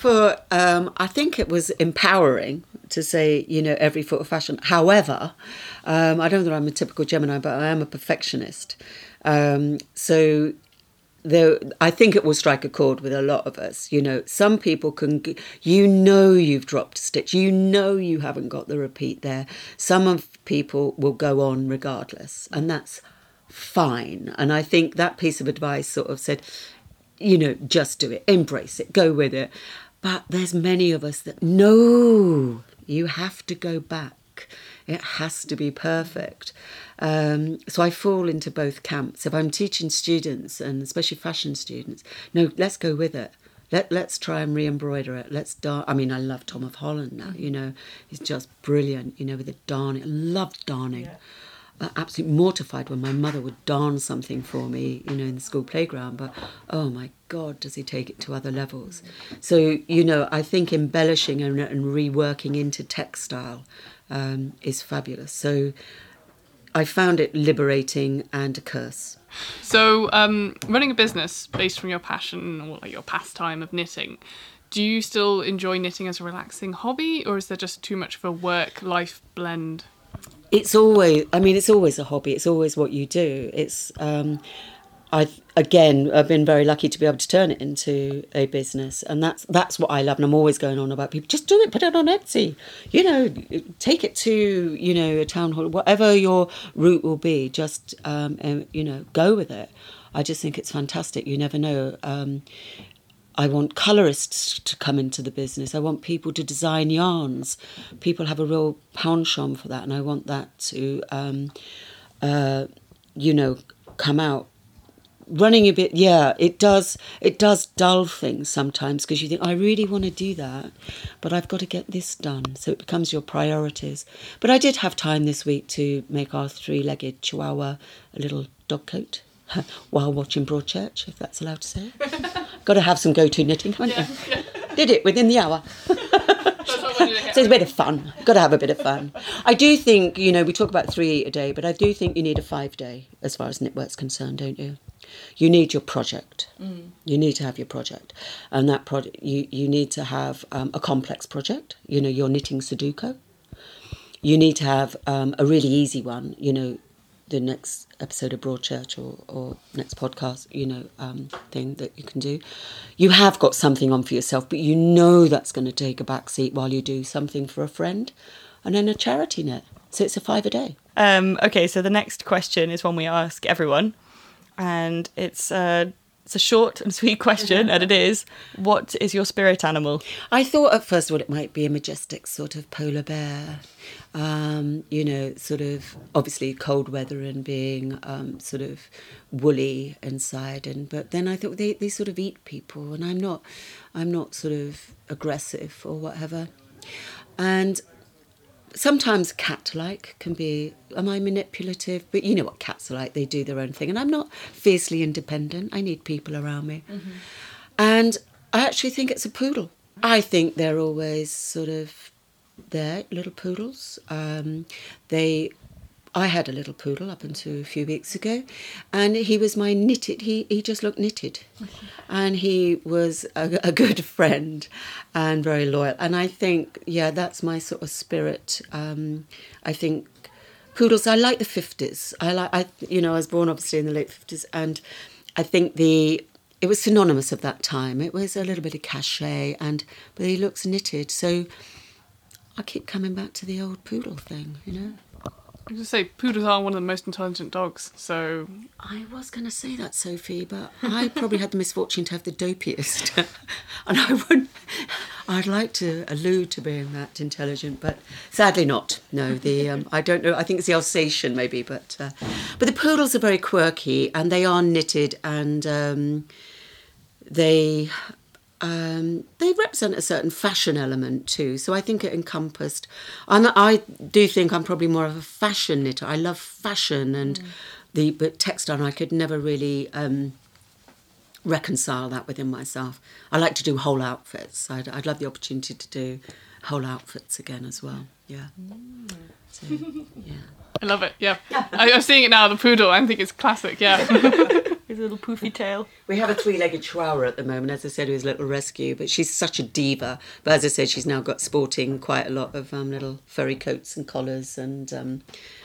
it was empowering to say, every foot of fashion. However, I don't know that I'm a typical Gemini, but I am a perfectionist. So I think it will strike a chord with a lot of us. Some people can, you've dropped a stitch, you haven't got the repeat there. Some of people will go on regardless, and that's fine. And I think that piece of advice sort of said, just do it, embrace it, go with it. But there's many of us that, no, you have to go back. It has to be perfect. So I fall into both camps. If I'm teaching students, and especially fashion students, no, let's go with it. Let's try and re-embroider it. Let's darn. I mean, I love Tom of Holland now, he's just brilliant, with the darning. I love darning. Yeah. Absolutely mortified when my mother would darn something for me, in the school playground. But, oh, my God, does he take it to other levels. So, I think embellishing and reworking into textile is fabulous. So I found it liberating and a curse. So running a business based from your passion or your pastime of knitting, do you still enjoy knitting as a relaxing hobby, or is there just too much of a work-life blend? It's always a hobby. It's always what you do. It's, I've been very lucky to be able to turn it into a business, and that's what I love. And I'm always going on about people. Just do it. Put it on Etsy. Take it to a town hall. Whatever your route will be, just go with it. I just think it's fantastic. You never know. I want colourists to come into the business. I want people to design yarns. People have a real penchant for that, and I want that to, come out. Running a bit, it does dull things sometimes, because you think, I really want to do that, but I've got to get this done. So it becomes your priorities. But I did have time this week to make our 3-legged Chihuahua a little dog coat while watching Broadchurch, if that's allowed to say. Got to have some go-to knitting, haven't you? Yeah. Did it within the hour. So it's a bit of fun. Got to have a bit of fun. I do think, we talk about 3 a day, but I do think you need a 5-day as far as Knitwork's concerned, don't you? You need your project. Mm. You need to have your project. And that project, you need to have a complex project, your knitting Sudoku. You need to have a really easy one, the next episode of Broadchurch or next podcast, thing that you can do. You have got something on for yourself, but that's going to take a back seat while you do something for a friend, and then a charity knit. So it's a 5 a day. Okay, so the next question is one we ask everyone, and it's a short and sweet question, and it is, what is your spirit animal? I thought at first, it might be a majestic sort of polar bear. Sort of obviously cold weather and being sort of woolly inside, but then I thought they sort of eat people, and I'm not sort of aggressive or whatever. And sometimes cat-like can be, am I manipulative? But you know what cats are like, they do their own thing, and I'm not fiercely independent. I need people around me. Mm-hmm. And I actually think it's a poodle. I think they're always sort of there, little poodles. I had a little poodle up until a few weeks ago, and he was my knitted. He just looked knitted, and he was a good friend and very loyal. And I think, that's my sort of spirit. I think poodles. I like the 50s. I was born obviously in the late 50s, and I think it was synonymous of that time. It was a little bit of cachet, but he looks knitted. So I keep coming back to the old poodle thing, you know. I was going to say, poodles are one of the most intelligent dogs, so... I was going to say that, Sophie, but I probably had the misfortune to have the dopiest. And I'd like to allude to being that intelligent, but sadly not. No, I don't know, I think it's the Alsatian maybe, but the poodles are very quirky, and they are knitted, and they represent a certain fashion element too. So I think it encompassed. I do think I'm probably more of a fashion knitter. I love fashion but textile. I could never really reconcile that within myself. I like to do whole outfits. I'd love the opportunity to do whole outfits again as well. Yeah. So, yeah. I love it. Yeah. I'm seeing it now. The poodle. I think it's classic. Yeah. His little poofy tail. We have a 3-legged chihuahua at the moment, as I said, who's a little rescue, but she's such a diva. But as I said, she's now got sporting quite a lot of little furry coats and collars, and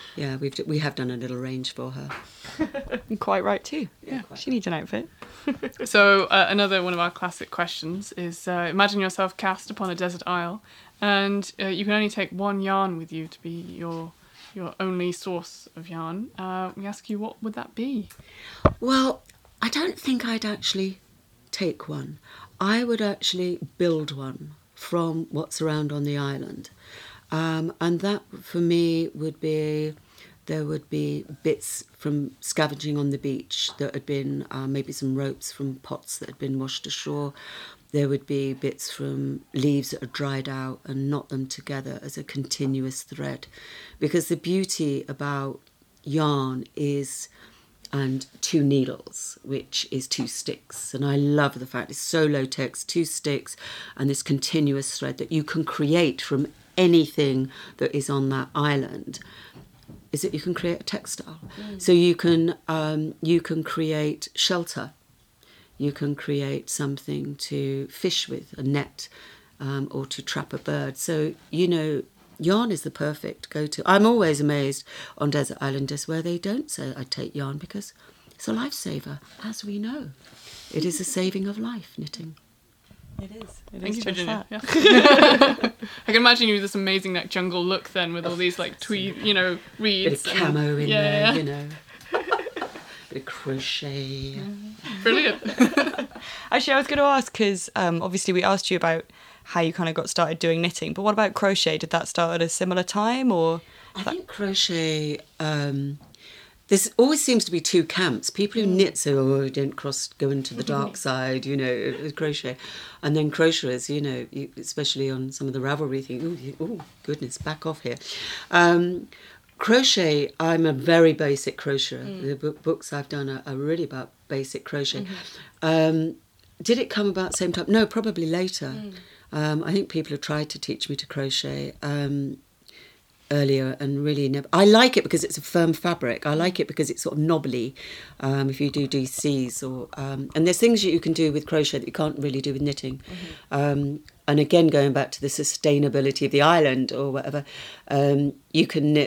we have done a little range for her. Quite right too. Yeah, she needs an outfit. So another one of our classic questions is: imagine yourself cast upon a desert isle, and you can only take one yarn with you to be your only source of yarn. We ask you, what would that be? Well, I don't think I'd actually take one. I would actually build one from what's around on the island. And that, for me, there would be bits from scavenging on the beach that had been, maybe some ropes from pots that had been washed ashore. There would be bits from leaves that are dried out and knot them together as a continuous thread. Because the beauty about yarn is, and 2 needles, which is 2 sticks. And I love the fact it's so low tech, 2 sticks, and this continuous thread that you can create from anything that is on that island. Is that you can create a textile. So you can create shelter. You can create something to fish with, a net, or to trap a bird. So, yarn is the perfect go-to. I'm always amazed on desert islanders where they don't say, I take yarn, because it's a lifesaver, as we know. It is a saving of life, knitting. It is. Thank you, Virginia. Yeah. I can imagine you with this amazing jungle look then, with all these tweed, reeds. Bit of camo in there, Yeah. Bit of crochet. Brilliant. Actually, I was going to ask, because obviously we asked you about how you kind of got started doing knitting, but what about crochet? Did that start at a similar time, or? I think crochet, there always seems to be 2 camps. People who knit say, don't go into the dark side, with crochet. And then crocheters, especially on some of the Ravelry thing, oh, goodness, back off here. Crochet, I'm a very basic crocheter. The books I've done are really about basic crochet. Did it come about at the same time? No, probably later. I think people have tried to teach me to crochet earlier and really never. I like it because it's a firm fabric. I like it because it's sort of knobbly. If you do DCs or and there's things that you can do with crochet that you can't really do with knitting. And again, going back to the sustainability of the island or whatever, you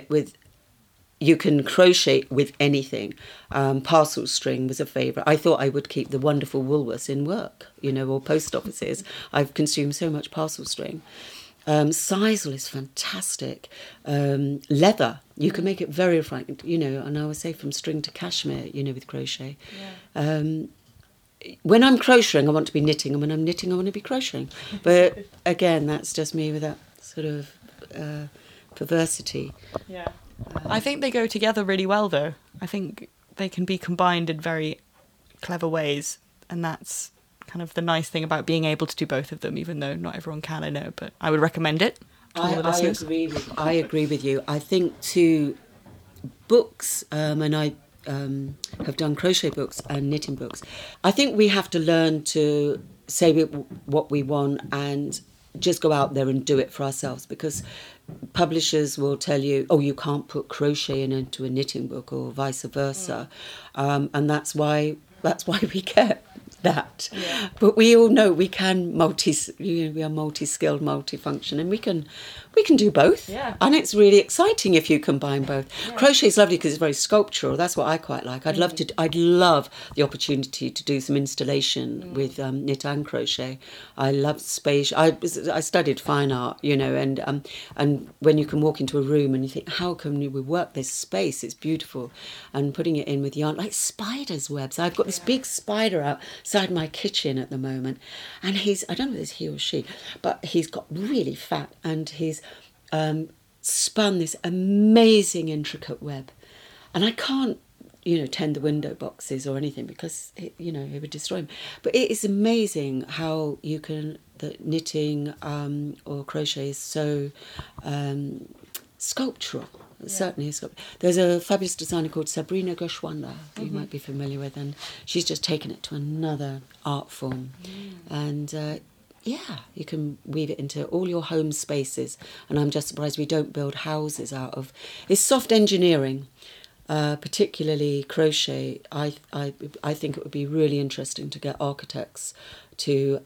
can crochet with anything. Parcel string was a favourite. I thought I would keep the wonderful Woolworths in work, or post offices. I've consumed so much parcel string. Sisal is fantastic. Leather, you can make it very refined, and I would say from string to cashmere, with crochet. Yeah. When I'm crocheting, I want to be knitting, and when I'm knitting, I want to be crocheting. But again, that's just me with that sort of perversity. Yeah. I think they go together really well, though. I think they can be combined in very clever ways, and that's kind of the nice thing about being able to do both of them, even though not everyone can, I know, but I would recommend it to all the listeners. I agree with you. I think to books, and I have done crochet books and knitting books, I think we have to learn to say what we want and just go out there and do it for ourselves, because publishers will tell you, you can't put crochet into a knitting book or vice versa. And that's why we get that. But we all know we can we are multi-skilled, multifunction, and we can do both. Yeah. And it's really exciting if you combine both. Yeah. Crochet is lovely because it's very sculptural. That's what I quite like. I'd love the opportunity to do some installation with knit and crochet. I love space. I studied fine art, and when you can walk into a room and you think, how can we work this space? It's beautiful. And putting it in with yarn, like spider's webs. I've got this big spider outside my kitchen at the moment, and I don't know if it's he or she, but he's got really fat, and he's spun this amazing intricate web, and I can't tend the window boxes or anything because it would destroy them. But it is amazing how that knitting or crochet is so sculptural. Certainly is. There's a fabulous designer called Sabrina Ghoshwanda, who you might be familiar with, and she's just taken it to another art form. And you can weave it into all your home spaces, and I'm just surprised we don't build houses out of. It's soft engineering, particularly crochet. I think it would be really interesting to get architects to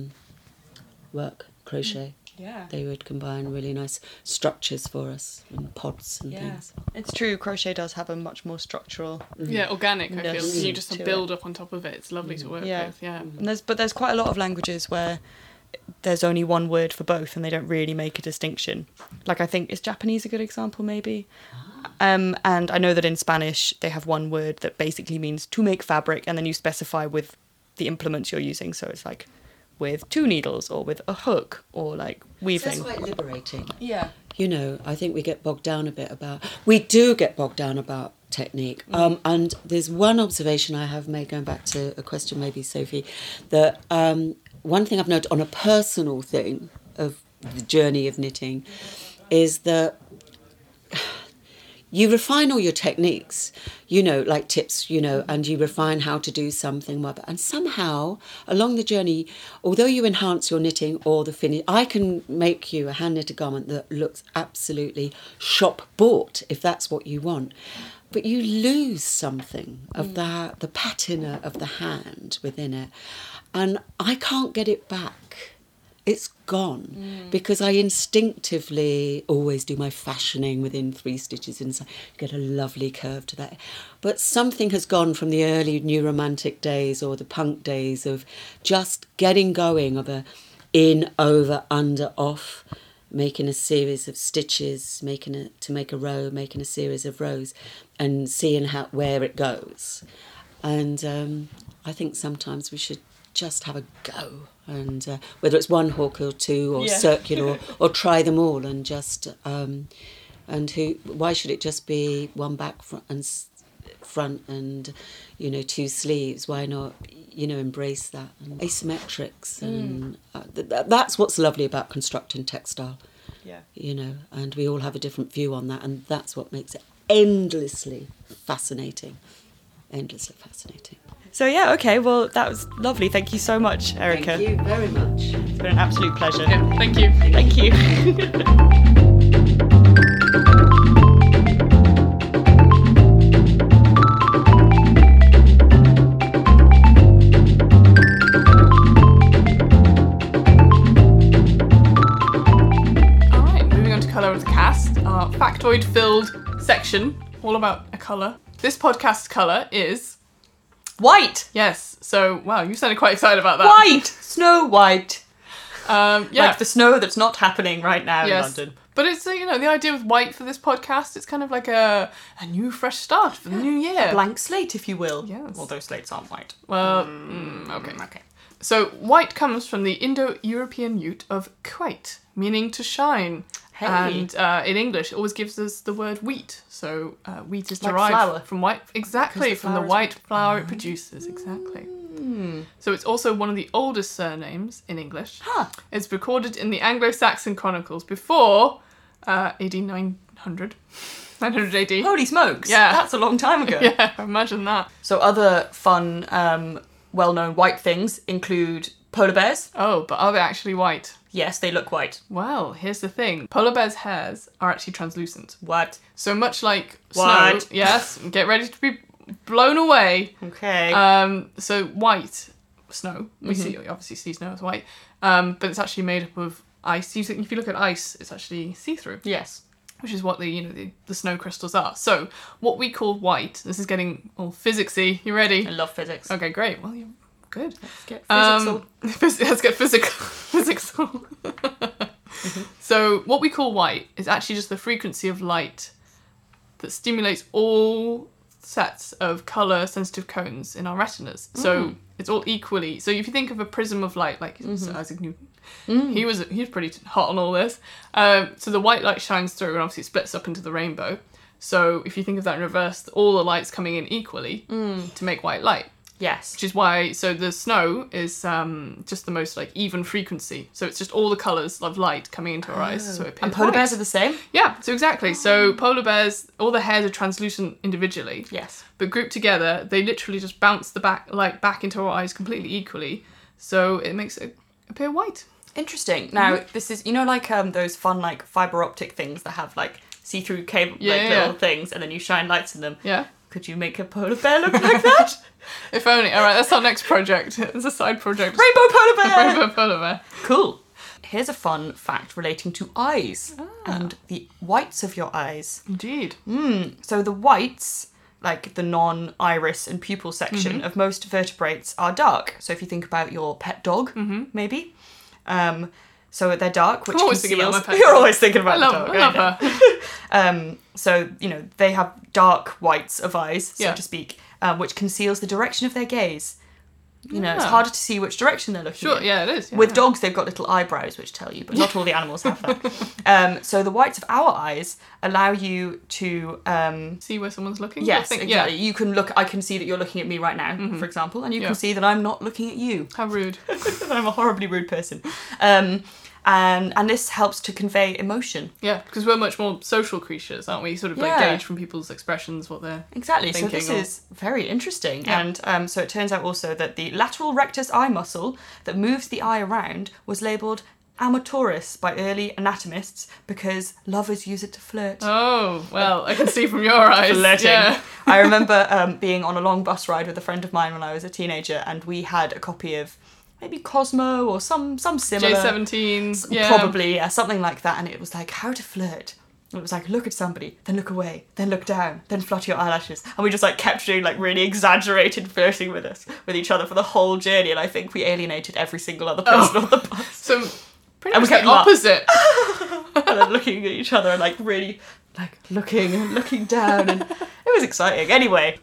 work crochet. Yeah. They would combine really nice structures for us and pods and things. It's true, crochet does have a much more structural... Yeah, organic, I feel. Yes. You just build up on top of it. It's lovely to work with, yeah. And there's quite a lot of languages where there's only one word for both and they don't really make a distinction. Like, I think, is Japanese a good example, maybe? And I know that in Spanish, they have one word that basically means to make fabric, and then you specify with the implements you're using. So it's like... with 2 needles or with a hook or like weaving. So that's quite liberating. Yeah. I think we do get bogged down about technique. And there's one observation I have made, going back to a question maybe, Sophie, that one thing I've noted on a personal thing of the journey of knitting is that you refine all your techniques, like tips, and you refine how to do something. And somehow, along the journey, although you enhance your knitting or the finish, I can make you a hand-knitted garment that looks absolutely shop-bought, if that's what you want. But you lose something of the patina of the hand within it. And I can't get it back. It's gone because I instinctively always do my fashioning within 3 stitches inside, get a lovely curve to that. But something has gone from the early New Romantic days or the punk days of just getting going, of a in, over, under, off, making a series of stitches, to make a row, making a series of rows, and seeing where it goes. And I think sometimes we should just have a go, and whether it's 1 hook or 2 or circular or try them all, and just why should it just be 1 back front and 2 sleeves? Why not embrace that, and asymmetrics, and that's what's lovely about constructing textile. And we all have a different view on that, and that's what makes it endlessly fascinating. So okay, well, that was lovely. Thank you so much, Erica. Thank you very much. It's been an absolute pleasure. Yeah, thank you. Thank you. All right, moving on to Colour of the Cast, our factoid-filled section, all about a colour. This podcast's colour is... white! Yes, so, wow, you sounded quite excited about that. White! Snow white! Yeah. Like the snow that's not happening right now in London. But it's, the idea with white for this podcast, it's kind of like a new fresh start for the new year. A blank slate, if you will. Yes. Although slates aren't white. Well, okay. So, white comes from the Indo-European root of quite, meaning to shine. Hey. And in English, it always gives us the word wheat. So, wheat is Like derived flour. from white. Exactly, the from the flour is white flour it produces. Exactly. So, it's also one of the oldest surnames in English. Huh. It's recorded in the Anglo-Saxon Chronicles before AD 900. 900 AD. Holy smokes! Yeah. That's a long time ago. Yeah, imagine that. So other fun, well-known white things include polar bears. Oh, but are they actually white? Yes, they look white. Well, here's the thing. Polar bears' hairs are actually translucent. What? So much like What? snow, yes, get ready to be blown away. Okay. So white snow. We obviously see snow as white, but it's actually made up of ice. If you look at ice, it's actually see-through. Yes. Which is what the snow crystals are. So what we call white. This is getting all physicsy. You ready? I love physics. Okay, great. Well, you're good. Let's get physical. Let's get physical. So what we call white is actually just the frequency of light that stimulates all sets of colour sensitive cones in our retinas. So it's all equally. So if you think of a prism of light, like Sir Isaac Newton, he was pretty hot on all this. So the white light shines through and obviously it splits up into the rainbow. So if you think of that in reverse, all the light's coming in equally to make white light. Yes. Which is why, so the snow is just the most like even frequency. So it's just all the colours of light coming into our eyes. So it appears And polar white. bears are the same? Yeah, so exactly. So polar bears, all the hairs are translucent individually. Yes. But grouped together, they literally just bounce the light back into our eyes completely equally. So it makes it appear white. Interesting. Now, this is, like those fun like fibre optic things that have like see-through cable little things and then you shine lights in them. Yeah. Could you make a polar bear look like that? If only. All right, that's our next project. It's a side project. Rainbow polar bear! Rainbow polar bear. Cool. Here's a fun fact relating to eyes and the whites of your eyes. Indeed. So the whites, like the non-iris and pupil section of most vertebrates, are dark. So if you think about your pet dog, maybe. So they're dark, which I'm always thinking about my pet You're dog. always thinking about I the dog. love her. So, they have dark whites of eyes, so Yeah. to speak, which conceals the direction of their gaze. It's Yeah. harder to see which direction they're looking Sure, in. yeah, it is. Yeah. With dogs, they've got little eyebrows which tell you, but not all the animals have that. So the whites of our eyes allow you to... See where someone's looking? yes, I think, exactly. You can look... I can see that you're looking at me right now, for example, and you can see that I'm not looking at you. How rude. I'm a horribly rude person. And this helps to convey emotion. Yeah, because we're much more social creatures, aren't we? Sort of like gauge from people's expressions what they're Exactly. So thinking this or- is very interesting. Yeah. And so it turns out also that the lateral rectus eye muscle that moves the eye around was labelled amatoris by early anatomists because lovers use it to flirt. Oh, well, I can see from your eyes. Flirting. Yeah. I remember being on a long bus ride with a friend of mine when I was a teenager, and we had a copy of maybe Cosmo or some similar... J17. Yeah. Probably, yeah, something like that. And it was like, how to flirt. And it was like, look at somebody, then look away, then look down, then flutter your eyelashes. And we just like kept doing like really exaggerated flirting with each other for the whole journey. And I think we alienated every single other person on the bus. So, pretty And we much the kept laugh- opposite. And then looking at each other and like really like looking and looking down. And it was exciting. Anyway.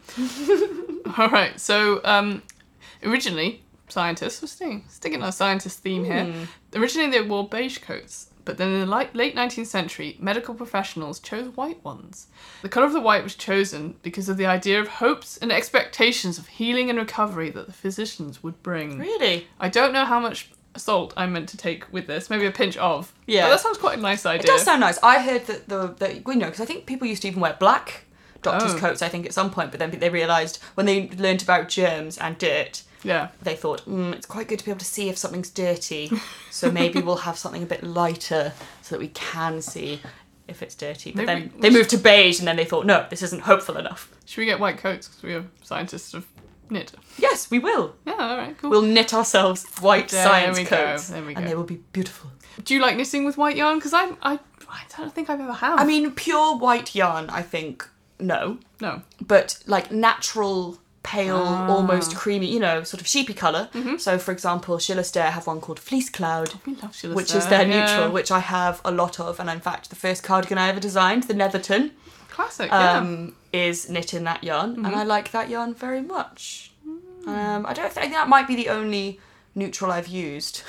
All right, so originally, scientists, we're sticking our scientist theme here. Originally, they wore beige coats, but then in the late 19th century, medical professionals chose white ones. The colour of the white was chosen because of the idea of hopes and expectations of healing and recovery that the physicians would bring. Really? I don't know how much salt I'm meant to take with this, maybe a pinch of. Yeah. But that sounds quite a nice idea. It does sound nice. I heard that because I think people used to even wear black doctor's coats, I think, at some point, but then they realised when they learned about germs and dirt, Yeah. they thought, it's quite good to be able to see if something's dirty, so maybe we'll have something a bit lighter so that we can see if it's dirty. But Maybe then they moved to beige and then they thought, no, this isn't hopeful enough. Should we get white coats because we are scientists of knit? Yes, we will. Yeah, all right, cool. We'll knit ourselves white There science we go, coats there we and go. they will be beautiful. Do you like knitting with white yarn? Because I don't think I've ever have. I mean, pure white yarn, I think, no. No. But like natural, pale, almost creamy, sort of sheepy colour. So, for example, Schiller Stare have one called Fleece Cloud, We love Schiller which Stare, is their yeah. neutral, which I have a lot of. And in fact, the first cardigan I ever designed, the Netherton, Classic, yeah. is knit in that yarn, and I like that yarn very much. I think that might be the only neutral I've used.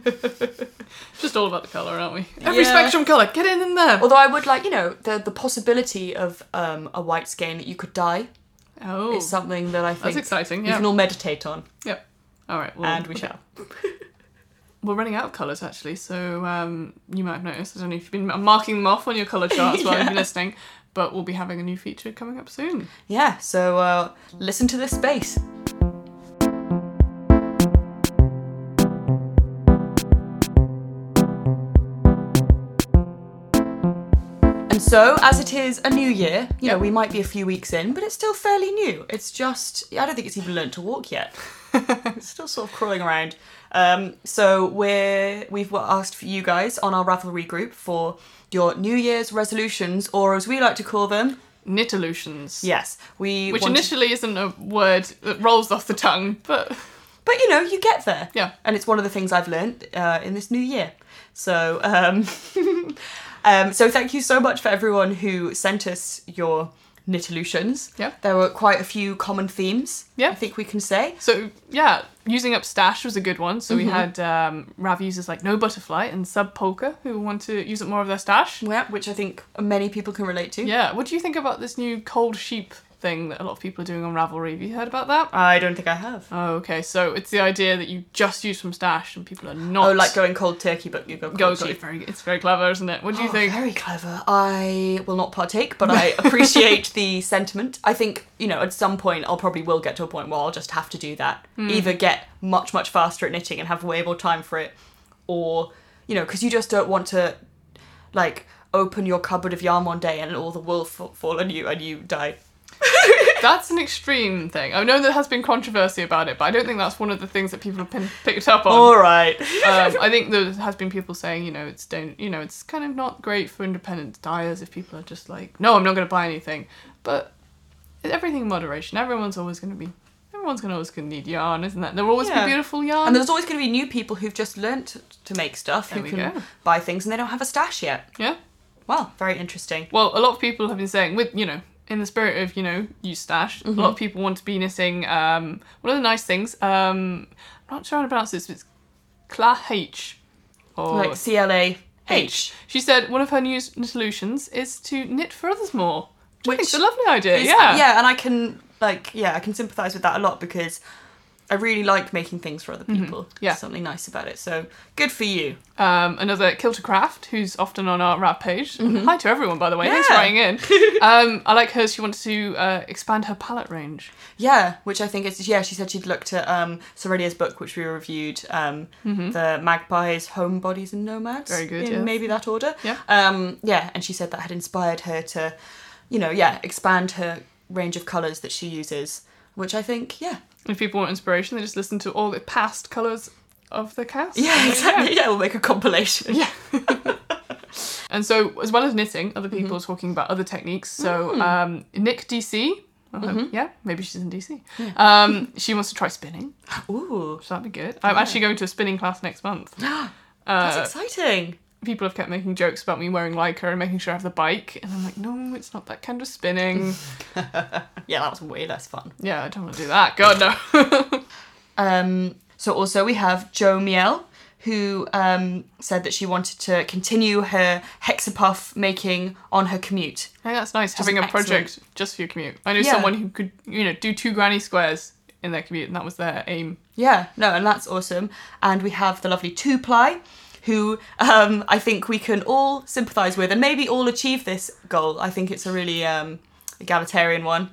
Just all about the colour, aren't we? Every Yeah. spectrum colour, get in there. Although I would like, the possibility of a white skein that you could dye Oh, is something that I think that's exciting, we yeah. can all meditate on, Yep. All right, well, and we shall. We're running out of colours, actually, so you might have noticed. I don't know if you've been marking them off on your colour charts while you've been listening, but we'll be having a new feature coming up soon. Yeah, so listen to this space. And so, as it is a new year, we might be a few weeks in, but it's still fairly new. It's just, I don't think it's even learnt to walk yet. It's still sort of crawling around. So we've asked for you guys on our Ravelry group for your New Year's resolutions, or as we like to call them, Knitolutions. yes, Which initially isn't a word that rolls off the tongue, but But you get there. Yeah. And it's one of the things I've learned in this new year. So, so thank you so much for everyone who sent us your Knitolutions. Yeah. There were quite a few common themes, Yeah. I think we can say. So, yeah, using up Stash was a good one. So we had Rav users like No Butterfly and Sub Polka who want to use up more of their stash. Yeah, which I think many people can relate to. Yeah, what do you think about this new cold sheep thing that a lot of people are doing on Ravelry? Have you heard about that? I don't think I have. Oh, okay. So it's the idea that you just use from Stash and people are not... Oh, like going cold turkey, but you go cold sheep. It's very clever, isn't it? What do you think? Very clever. I will not partake, but I appreciate the sentiment. I think, at some point, I'll probably will get to a point where I'll just have to do that. Either get much, much faster at knitting and have way more time for it, or, because you just don't want to, open your cupboard of yarn one day and all the wool fall on you and you die. That's an extreme thing. I know there has been controversy about it, but I don't think that's one of the things that people have picked up on. All right. I think there has been people saying, it's kind of not great for independent dyers if people are just like, no, I'm not going to buy anything. But everything in moderation. Everyone's always going to need yarn, isn't that? There will always be beautiful yarn. And there's always going to be new people who've just learnt to make stuff who can buy things and they don't have a stash yet. Yeah. Well, very interesting. Well, a lot of people have been saying, in the spirit of, use stash, a lot of people want to be knitting, one of the nice things, I'm not sure how to pronounce this, but it's CLAH. Or Like CLAH. She said one of her new Knitolutions is to knit for others more. Which is a Which lovely idea, is- yeah. Yeah, and I can, I can sympathise with that a lot because I really like making things for other people. Yeah. There's something nice about it. So, good for you. Another Kilter Craft, who's often on our Rap page. Hi to everyone, by the way. Yeah. Thanks for writing in. I like hers. She wanted to expand her palette range. Yeah, which I think is, she said she'd looked at Serenia's book, which we reviewed, the Magpies, Homebodies and Nomads. Very good, in yes. maybe that order. Yeah. And she said that had inspired her to, expand her range of colours that she uses, which I think, If people want inspiration, they just listen to all the past colours of the cast. Yeah, exactly. Yeah, we'll make a compilation. Yeah. And so, as well as knitting, other people are talking about other techniques. So, Nick DC, maybe she's in DC. Yeah. She wants to try spinning. Ooh. So that'd be good. I'm actually going to a spinning class next month. That's exciting. People have kept making jokes about me wearing Lycra and making sure I have the bike. And I'm like, no, it's not that kind of spinning. Yeah, that was way less fun. Yeah, I don't want to do that. God, no. So also we have Jo Miel, who said that she wanted to continue her hexapuff making on her commute. I think that's nice, having a excellent. project just for your commute. I know someone who could, do 2 granny squares in their commute, and that was their aim. Yeah, no, and that's awesome. And we have the lovely 2ply, who I think we can all sympathise with and maybe all achieve this goal. I think it's a really egalitarian one,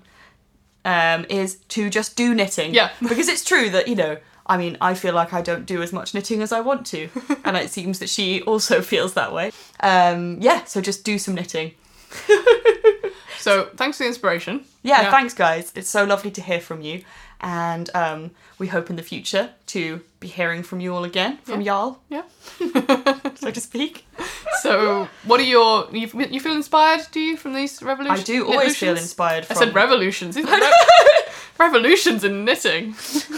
is to just do knitting. Yeah. Because it's true that, I feel like I don't do as much knitting as I want to. And it seems that she also feels that way. So just do some knitting. So, thanks for the inspiration. Yeah, thanks guys. It's so lovely to hear from you. And we hope in the future to be hearing from you all again, from y'all, Yeah. so to speak. So, what are you feel inspired, do you, from these revolutions? I do always feel inspired from... I said revolutions. Revolutions in knitting.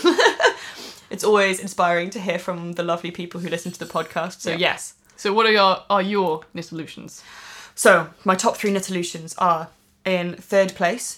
It's always inspiring to hear from the lovely people who listen to the podcast, so yes. So what are your Knitolutions? So, my top 3 Knitolutions are, in third place,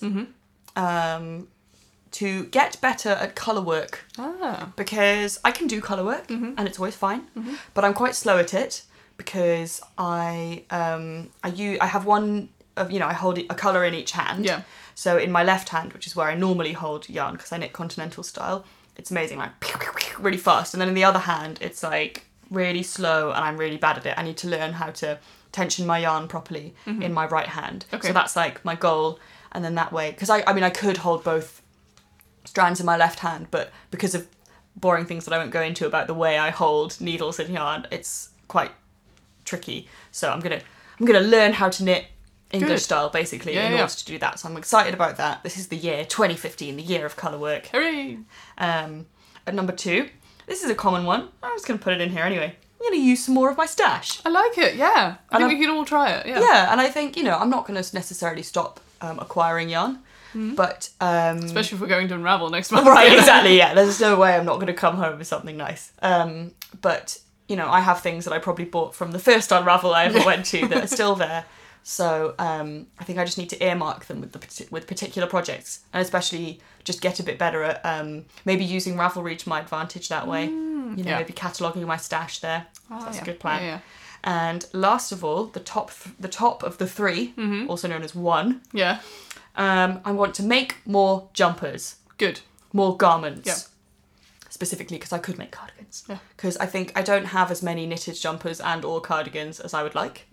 to get better at colour work. Because I can do colour work, and it's always fine, but I'm quite slow at it, because I have one of, I hold a colour in each hand. Yeah. So in my left hand, which is where I normally hold yarn, because I knit continental style, it's amazing, really fast. And then in the other hand, it's really slow, and I'm really bad at it. I need to learn how to tension my yarn properly in my right hand. Okay. So that's my goal. And then that way, because I could hold both strands in my left hand, but because of boring things that I won't go into about the way I hold needles and yarn, it's quite tricky. So I'm gonna learn how to knit English style, basically, in order to do that. So I'm excited about that. This is the year 2015, the year of colour work. Hooray! at number 2, this is a common one. I'm just going to put it in here anyway. I'm going to use some more of my stash. I like it, yeah. I think we could all try it, yeah. Yeah, and I think, I'm not going to necessarily stop acquiring yarn, but... Especially if we're going to Unravel next month. Right, exactly, yeah. There's no way I'm not going to come home with something nice. But, I have things that I probably bought from the first Unravel I ever went to that are still there. So I think I just need to earmark them with particular projects, and especially just get a bit better at maybe using Ravelry to my advantage that way. Maybe cataloguing my stash there. That's a good plan. Yeah. And last of all, the top of the 3, also known as 1. Yeah. I want to make more jumpers. Good. More garments. Yeah. Specifically because I could make cardigans. Yeah. Because I think I don't have as many knitted jumpers and or cardigans as I would like.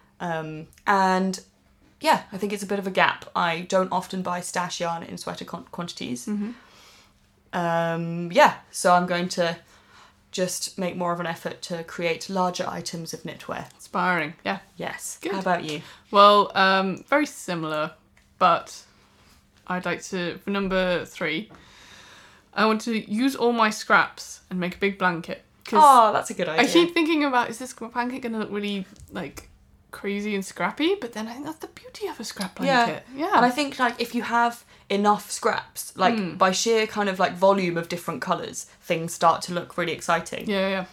And yeah, I think it's a bit of a gap. I don't often buy stash yarn in sweater quantities. So I'm going to just make more of an effort to create larger items of knitwear. Inspiring, yeah. Yes. Good. How about you? Well, very similar, but I'd like to, for number 3, I want to use all my scraps and make a big blanket. Oh, that's a good idea. I keep thinking about, is this blanket going to look really, crazy and scrappy? But then I think that's the beauty of a scrap blanket. Yeah. And I think, if you have enough scraps, by sheer kind of, volume of different colours, things start to look really exciting. Yeah.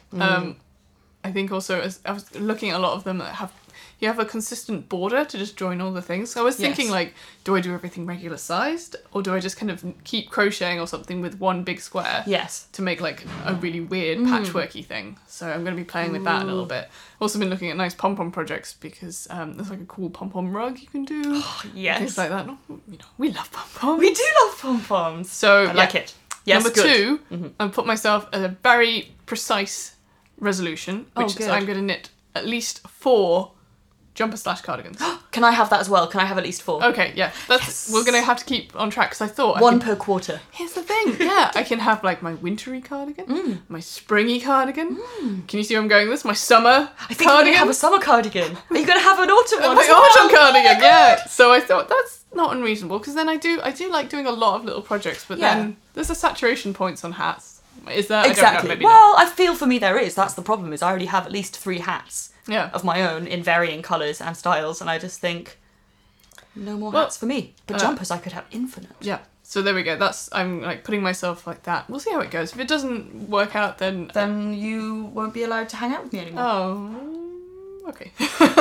I think also, as I was looking at a lot of them that you have a consistent border to just join all the things. So I was thinking, do I do everything regular sized? Or do I just kind of keep crocheting or something with one big square? Yes. To make, a really weird patchworky thing. So I'm going to be playing with that a little bit. Also been looking at nice pom-pom projects because there's, a cool pom-pom rug you can do. Oh, yes. Things like that. We love pom-poms. We do love pom-poms. So, I like it. Yes, number 2, I've put myself a very precise resolution, which is I'm going to knit at least 4 jumper/cardigans. Can I have that as well? Can I have at least 4? Okay, yeah. We're going to have to keep on track because I thought... One per quarter. Going to have, I can have, my wintry cardigan, my springy cardigan. Can you see where I'm going with this? My summer I think you're going to have a summer cardigan. Are you going to have an autumn one? My autumn cardigan, yeah. So I thought that's not unreasonable because then I do like doing a lot of little projects, but then there's a saturation points on hats. Is there? Exactly. I don't know, maybe well, not. I feel for me there is. That's the problem, is I already have at least 3 hats of my own in varying colours and styles, and I just think, no more hats for me. But jumpers I could have infinite. Yeah. So there we go. I'm putting myself like that. We'll see how it goes. If it doesn't work out, then you won't be allowed to hang out with me anymore. Oh, okay.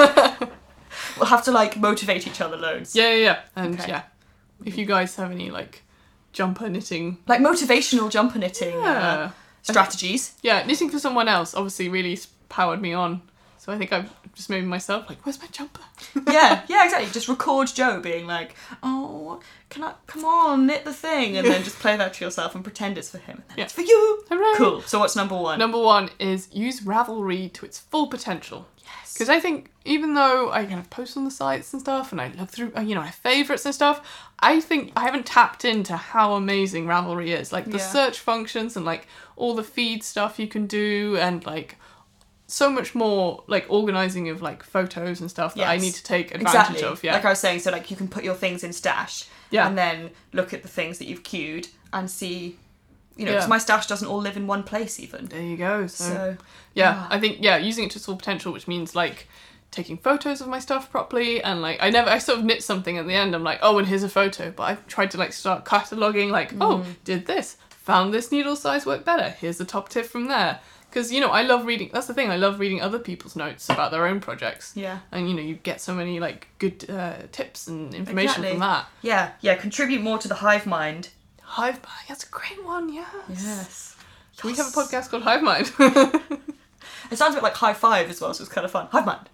We'll have to motivate each other loads. Yeah. And if you guys have any jumper knitting, motivational jumper knitting strategies. Yeah, knitting for someone else obviously really powered me on. So I think I've just made myself where's my jumper? yeah, exactly. Just record Joe being oh, come on, knit the thing, and then just play that to yourself and pretend it's for him. And then it's for you. Hooray. Cool. So what's number 1? Number 1 is use Ravelry to its full potential. Yes. Because I think even though I kind of post on the sites and stuff, and I look through, my favourites and stuff, I think I haven't tapped into how amazing Ravelry is. The search functions and all the feed stuff you can do, and so much more organising of photos and stuff that I need to take advantage of. Yeah. Like I was saying, so you can put your things in stash and then look at the things that you've queued and see, because my stash doesn't all live in one place even. There you go. So I think using it to its full potential, which means taking photos of my stuff properly, and I sort of knit something at the end, I'm and here's a photo, but I've tried to start cataloguing did this, found this needle size work better, here's the top tip from there. Because, I love reading... That's the thing. I love reading other people's notes about their own projects. Yeah. And, you get so many, good tips and information from that. Yeah. Contribute more to the hive mind. Hive mind. That's a great one, Yes. Can we have a podcast called Hive Mind? It sounds a bit like High Five as well, so it's kind of fun. Hive mind.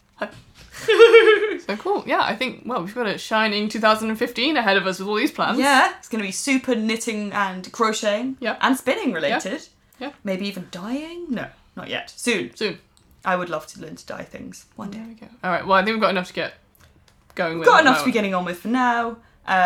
So cool. Yeah, I think, we've got a shining 2015 ahead of us with all these plans. Yeah. It's going to be super knitting and crocheting. Yeah. And spinning related. Yeah. Maybe even dyeing? No, not yet. Soon. I would love to learn to dye things one day. There we go. All right. Well, I think we've got enough to get going with. Got enough to be getting on with for now.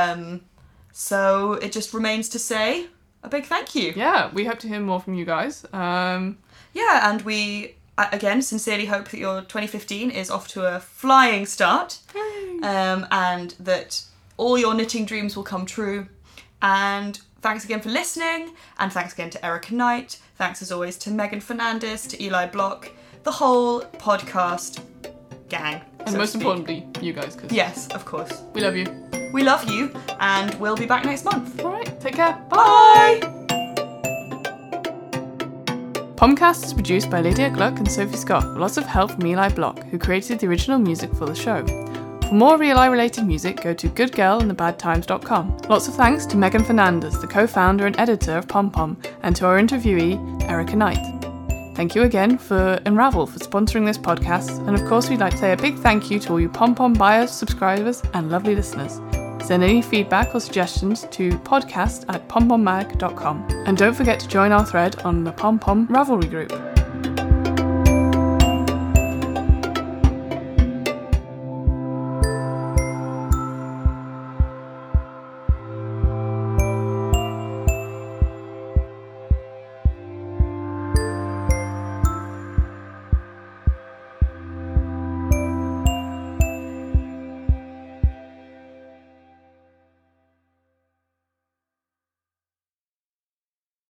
So it just remains to say a big thank you. Yeah, we hope to hear more from you guys. And we again sincerely hope that your 2015 is off to a flying start. Yay. And that all your knitting dreams will come true. And Thanks again for listening, and thanks again to Erica Knight. Thanks as always to Megan Fernandez, to Eli Block, the whole podcast gang. And most importantly, you guys. Cause yes, of course. We love you. We love you, and we'll be back next month. All right, take care. Bye! Pomcast is produced by Lydia Gluck and Sophie Scott, with lots of help from Eli Block, who created the original music for the show. For more Eli related music, go to goodgirlandthebadtimes.com. Lots of thanks to Megan Fernandez, the co-founder and editor of Pom Pom, and to our interviewee, Erica Knight. Thank you again for Unravel for sponsoring this podcast, and of course we'd like to say a big thank you to all you Pom Pom buyers, subscribers, and lovely listeners. Send any feedback or suggestions to podcast@pompommag.com. And don't forget to join our thread on the Pom Pom Ravelry group.